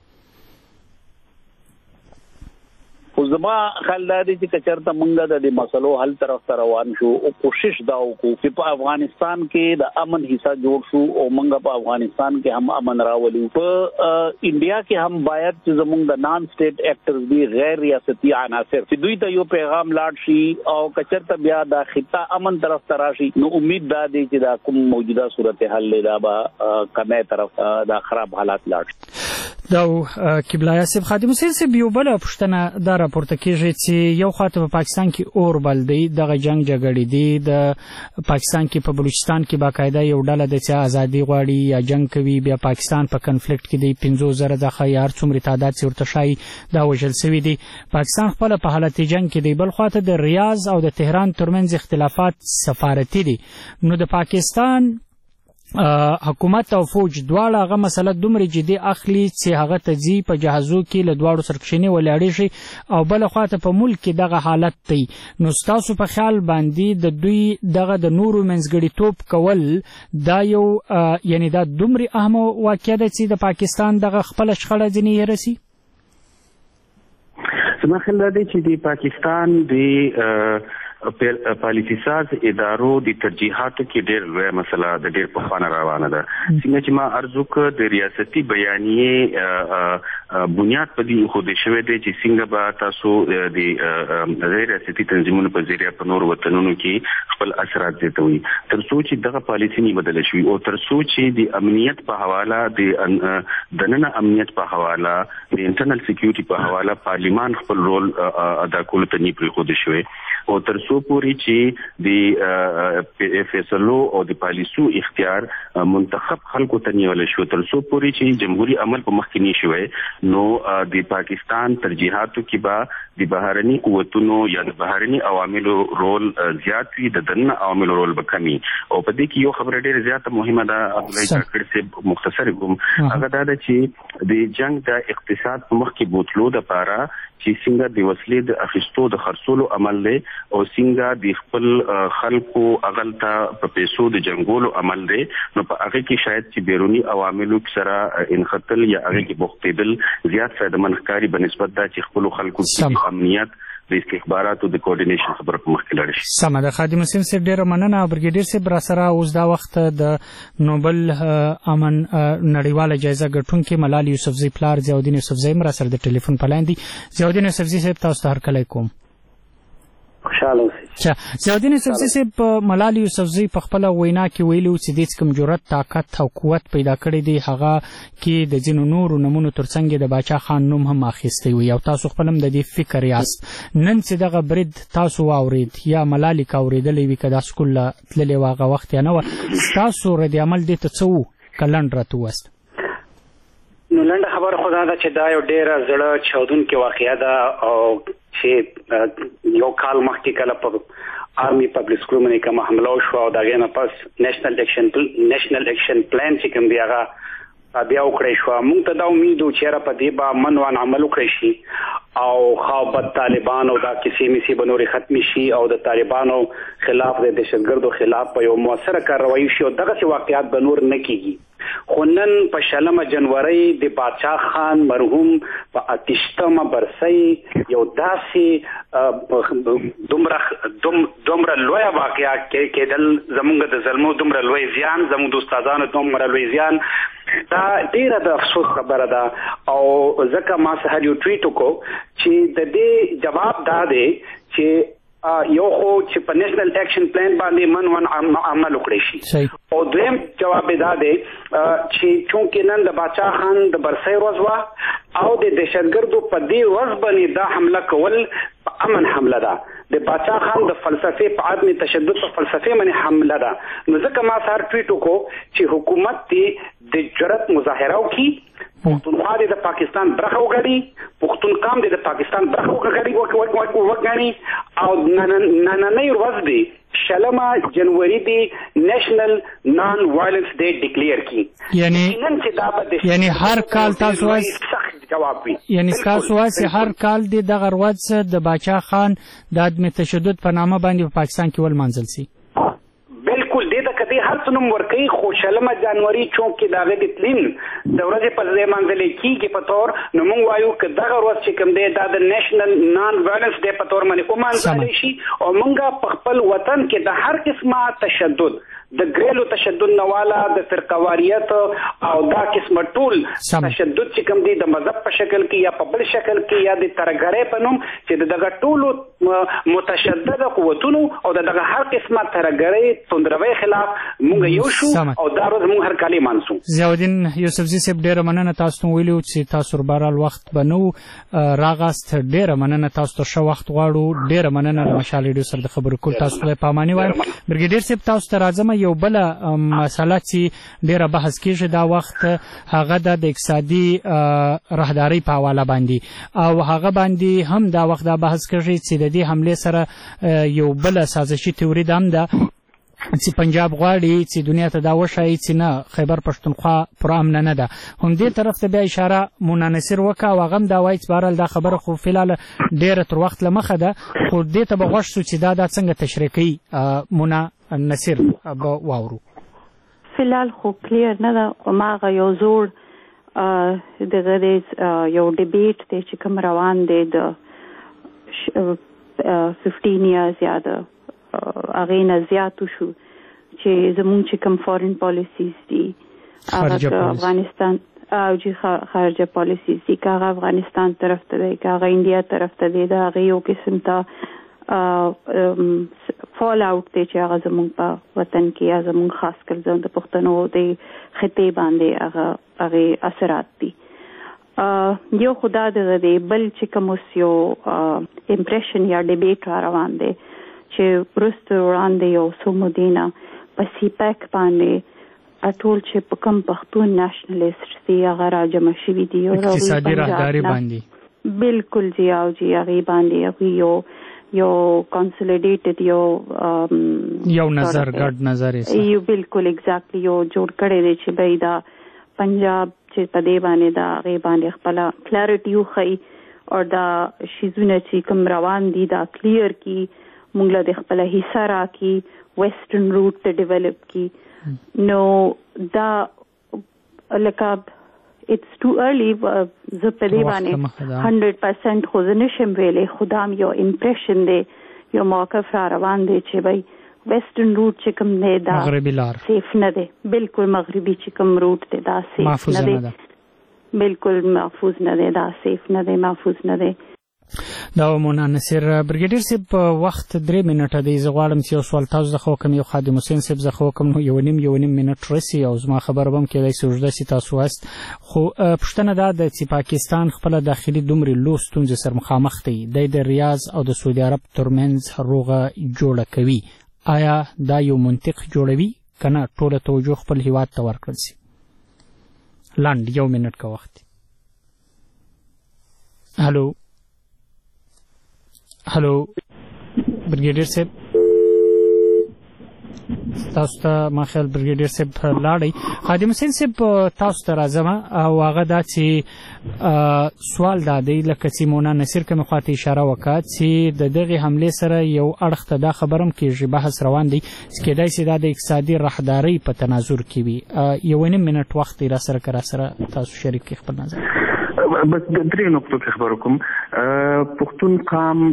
خو زما خیال دا دی چې که چېرته موږ د دې مسلو حل طرف ته روان شو او کوشش دا وکړو چې په افغانستان کې د امن حصہ جوړ شو او موږ په افغانستان کې هم امن راولو. په انډیا کې هم باید چې زموږ د نان سټیټ ایکټرز دي، غیر ریاستي عناصر، چې دوی ته یو پیغام لاړ شي او که چېرته بیا د خطه امن طرف ته راشي نو امید دا دی چې دا کوم موجوده صورتحال دی دا به کمی طرف دا خراب حالات لاړ شي. دا قبلایات صاحب خادم حسین صاحب یو بله پوښتنه دا راپورته کېږي چې یو خواته په پاکستان کې اور بل دی، دغه جنګ جګړې دي، د پاکستان کې په بلوچستان کې باقاعده یو ډله ده چې ازادي غواړي یا جنګ کوي، بیا پاکستان په کنفلیکټ کې دی، پنځوس زره څخه یا هر څومره تعداد چې ورته ښایي دا وژل سوي دي. پاکستان خپله په حالت جنګ کې دی، بل خواته د ریاض او د تهران ترمنځ اختلافات سفارتي دي. نو د پاکستان حکومت او فوج دواړه هغه مسله دومره جدي اخلي چې هغه ته ځي په جهازو کې له دواړو سرکښینې ولاړې شي او بله خواته په ملک کې دغه حالت دی. نو ستاسو په خیال باندې د دوی دغه د نورو منځګړیتوب کول دا یو یعنی دا دومره اهمه واقعه ده چې د پاکستان دغه خپله شخړه ځینې یې رسي؟ زما خیال دا دی چې د پاکستان د پالیسی ساز ادارو د ترجیحاتو کې ډېر لویه مسله د ډېر پخوانه روانه ده. څنګه چې ما عرض وکړ د ریاستي بیانیې بنیاد په دې ایښودل شوی دی چې څنګه به تاسو د غیر ریاستي تنظیمونو په ذریعه په نورو وطنونو کې خپل اثرات زیاتوي، تر څو چې دغه پالیسي نه بدله شوي او تر څو چې د امنیت په حواله د دننه امنیت په حواله د انټرنل سکیورټي په حواله پارلیمان خپل رول ادا کولو ته نه پرېښودل شوی او تر څو پورې چې د فیصلو او د پالیسو اختیار منتخب خلکو ته نیول شو، تر څو پورې چې جمهوریت عمل په مخ کې نه شوی نو د پاکستان ترجیحاتو کې به د بهرني قوتونو یا د بهرني عواملو رول زیات وي، د دننه عواملو رول به کمی. او په دې کې یو خبره ډېره زیاته مهمه ده، عبدالله جاکړ صاحب مختصر کوم، هغه دا ده چې د جنگ د اقتصاد په مخ کې بوتلو دپاره چې څنګه د وسلې د اخیستو د خرڅولو عمل دی او څنګه د خپل خلکو اغل ته په پیسو د جنګولو عمل دی، نو په هغه کې شاید چې بیرونی عواملو سره انخطل یا هغه کې بوختېدل زیات فایدهمند ښکاري بنسبت دا چې خپلو خلکو کې امنیت د استخباراتو د کوارډینیشن خبره په مخ کې لاړ شي. سمه ده. خادم حسین صاحب ډېره مننه. برګیډیر صاحب را سره اوس دا وخت د نوبل امن نړیواله جایزه ګټونکي ملال یوسفزي پلار ضیاءالدین یوسفزي هم را سره د ټلیفون په لاین دي. ضیاءالدین یوسفزي صاحب تاسو ته هرکلی کوم. خوشاله اوسئ. ضیاءالدین یوسفزي صاحب ملال یوسفزي په خپله وینا کې ویلي چې دې کوم جرأت، طاقت او قوت پیدا کړی دی هغه کې د ځینو نورو نومونو ترڅنګ د باچا خان نوم هم اخیستی وي او تاسو خپل هم د دې فکر یاست. نن چې دغه برید تاسو واورید یا ملالۍ که اورېدلی وي که دا سکول تللی و هغه وخت یا نه وه، ستاسو رد عمل دې ته څه و که لنډ راته ووایاست؟ نو لنډه خبره خو دا ده چې دا یو ډېره زړه چاودونکې واقعه ده او چې یو کال مخکې کله په آرمي پبلک سکول باندې کومه حمله وشوه او د هغې نه پس نیشنل اکشن نیشنل اکشن پلان چې کوم دی هغه بیا وکړی شوه. موږ ته دا امید و چې یاره په دې به منوان عمل وکړی شي او ښه بد طالبان او دا کیسې میسې به نورې ختمې شي او د طالبانو خلاف د دهشتګردو خلاف به یو مؤثره کارروایي شي او دغسې واقعات به نور نه کېږي. خو نن په شلمه جنورۍ د باچا خان مرحوم په اتشتمه برسۍ یو داسې دومره دومره لویه واقعه کېدل زمونږ د ظلمو دومره لوی زیان، زمونږ د استادانو دومره لوی زیان، دا ډیره د افسوس خبره ده. او ځکه ما سهار یو ټویټ وکړو چې د دې جواب دا دی چې یو خو چې په نیشنل اکشن پلان باندې منون عمل وکړی شي او دویم جواب دا دی چې چونکې نن د باچا خان د برسۍ ورځ وه او د دهشتګردو په دې ورځ باندې دا حمله کول په امن حمله ده، د باچا خان د فلسفې په عدم تشدد په فلسفې باندې حمله ده. نو ځکه ما سهار ټویټ وکړو چې حکومت دې د جرأت مظاهره وکړي، پښتونخوا دې د پاکستان برخه وګڼي، پښتون قام دې د پاکستان برخه وګڼي او نننۍ ورځ دې شلمه جنوري دی نېشنل نان وایلنس ډے ډیکلیئر کی یعنی یعنی هر کال تاسو واس جواب وي یعنی تاسو واس هر کال دی دغه ورځ د باچا خان د عدم تشدد په نامه باندې په پاکستان کې ول منځل سي بالکل دې د کدي هر څنوم ورکی خو شلمه جنوري چونک کې داغه د تلین د ورځې په ځای منځل کېږي په تور نو موږ وایو چې دغه ورځ چې کوم دی دا د نېشنل نان وایلنس ډے په تور باندې ومنځل شي او موږ په خپل وطن کې د هر قسمه تشدد د ګریلو تشدد نواله د فرقواریت او دا قسمه ټول تشدد چې کوم دی د مذهب په شکل کې یا په بل شکل کې یا د ترګرې په نوم چې دغه ټولو متشدد قوتونو او دغه هر قسمه ترګرې توندروي خلاف موږ یو شو او دا ورځ موږ هر کال مانسو. ضیاءالدین یوسفزي صاحب ډیره مننه تاسو ته ویلو چې تاسو بهرحال وخت بنو راغاست ډیره مننه تاسو ته شو وخت غواړو ډیره مننه د مشال ریډیو سره د خبرو کول تاسو ته پاماني وایم برګیډیر صاحب تاسو ته راځم یو بل مسله چې ډیره بحث کیږي دا وخت هغه د اقتصادي راهداري په حواله باندې او هغه باندې هم دا وخت دا بحث کیږي چې د دې حمله سره یو بل سازشي تیوري دام ده چې پنجاب غواړي چې دنیا ته دا وشایي چې نه خیبر پښتونخوا پر امن نه ده هم دې طرف ته بیا اشاره مونا نصیر وکړه او هغه هم دا وایي چې بهرحال دا خبره خو فلحال ډیره تر وخت له مخه ده خو دې ته به غوښ شو چې دا دا څنګه تشریح کوي مونا نصیر به واورو. فلحال خو کلیر نه ده هماغه یو زوړ دغه یو ډیبیټ دی چې کوم روان دی د ففټین ایرز یا د هغې نه زیاتو شو چې زمونږ چې کوم فارن پالیسیز دي هغه افغانستان او چې خارجه پالیسیز دي که هغه افغانستان طرف ته دی که هغه انډیا طرف ته دی د هغې یو قسم ته فال آوټ دی چې هغه زمونږ په وطن کې یا زمونږ خاص کر زموږ د پښتنو د خطې باندې هغه هغې اثرات دي. یو خو دا دغه دی بل چې کوم اوس یو امپریشن یا ډیبیټ را روان دی چې وروسته وړاندې یو څو مودې نه په سی پیک باندې ټول چې په کوم پښتون نیشنلیسټ دي هغه راجمع شوي دي اقتصادي راهداري باندې بالکل جی او جی هغې باندې هغوی یو یو کنسولیډیټډ یو یو نظر ګډ نظر یو بالکل ایگزیکټلی یو جوړ کړی دی چې بای دا پنجاب چې په دې باندې دا هغې باندې خپله کلیرټي وښیي او دا شیزونه چې کوم روان دي دا کلیر کی مونږ له د خپله حصه راکي ویسټرن روټ ته ډیولپ کی نو دا لکه اټس ټو ارلی زه په دې باندې هنډرډ پرسنټ خو زه نشم ویلی خو دا هم یو امپریشن دی یو موقف را روان دی چې بای ویسټرن روټ چې کوم دی دا سیف نه دی بالکل مغربي چې کوم روټ دی دا سیف نه دی بالکل محفوظ نه دی دا سیف نه دی محفوظ نه دی. دا مونا نصیر برګیډیر صاحب په وخت درې منټه دی زه غواړم چې یو سوال تاسو څخه وکړم یو خادم حسین صاحب څخه وکړم نو یو نیم یو نیم منټ رسي او زما خبره به هم کېدای شي اوږده سي تاسو واست خو پوښتنه دا ده چې پاکستان خپله داخلي دومرې لوی ستونزې سره مخامخ دی دی د ریاض او د سعودي عرب ترمنځ روغه جوړه کوي آیا دا یو منطق جوړوي که نه ټوله توجه خپل هیواد ته ورکړل سي لنډ یو منټ که وخت هلو هلو برګیډیر صاحب تاسو ته ما خیال برګیډیر صاحب لاړی خادم حسین صاحب تاسو ته راځم او هغه دا چې سوال دا دی لکه چې مونا نصیر کومې خواته اشاره وکړه چې د دغې حملې سره یو اړخ ته دا خبر هم کېږي بحث روان دی چې کېدای شي دا د اقتصادي راهدارۍ په تناظر کې وي یو نیم منټ وخت دی را سره که را سره تاسو شریک کړئ خپل نظر. بس د درې نقطو کې خبر کوم پښتون قام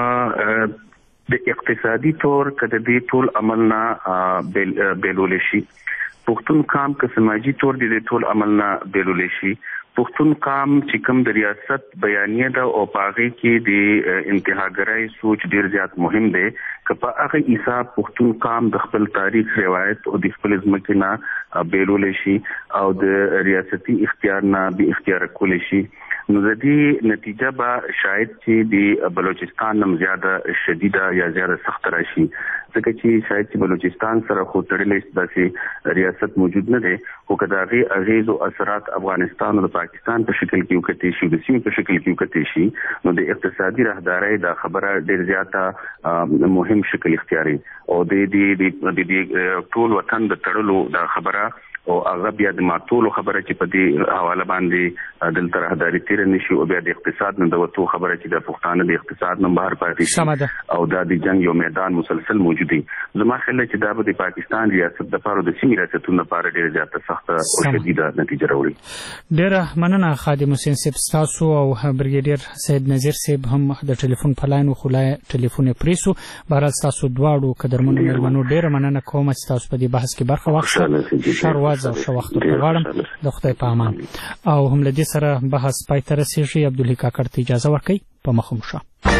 د اقتصادي طور که د دې ټول عمل نه بیلولی شي پښتون قام که سماجي طور د دې ټول عمل نه بیلولی شي پښتون قام چې کوم د ریاست بیانیه ده او په هغې کې د انتهاګرۍ سوچ ډېر زیات مهم دی که په هغه حساب پښتون قام د خپل تاریخ روایت او د خپل ځمکې نه بیلولی شي او د ریاستي اختیار نه بې اختیاره کولی شي نو د دې نتیجه به شاید چې د بلوچستان نم زیاده شدیده یا زیاده سخت راشي ځکه چې شاید چې بلوچستان سره خو تړلې داسې ریاست موجود نه دی خو که د هغې اغیز او اثرات افغانستان او د پاکستان په شکل کې وکتې شي د سیمې په شکل کې وکتې شي نو د اقتصادي راهدارۍ دا خبره ډېر زیاته مهم شکل اختیاري او د دې ټول وطن د تړلو دا خبره او هغه بیا د ماټولو خبره چې په دې حواله باندې دلته راهداري تیر نشي او بیا د اقتصاد نه د وته خبره چې د پښتانه د اقتصاد نه بهر پاتې شي او د جنگ یو میدان مسلسل موجودي زما خیال چې دا به د پاکستان ریاست د لپاره د سیمې ریاستونو لپاره ډېر زیاته سخت او شدیده نتیجه راوړي. ډېر مننه خادم حسین صاحب تاسو او بریګیډیر سید نذیر صاحب هم د ټلیفون په لاین خو لا ټلیفون پریسو بهر تاسو دواړو قدرمنو مېرمنو ډېر مننه کوم چې تاسو په دې بحث کې برخه واخیسته. شروع او ښه وخت غواړم د خدای په امان او هم لدې سره بحث پای ته رسیږي. عبدالحی کاکړ ته اجازه ورکړئ په مخه مو شه.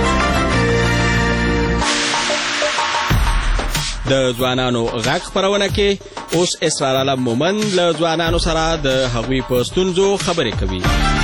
د ځوانانو غږ خپرونه کې اوس اسرار عالم مومند له ځوانانو سره د هغوی په ستونزو خبرې کوي.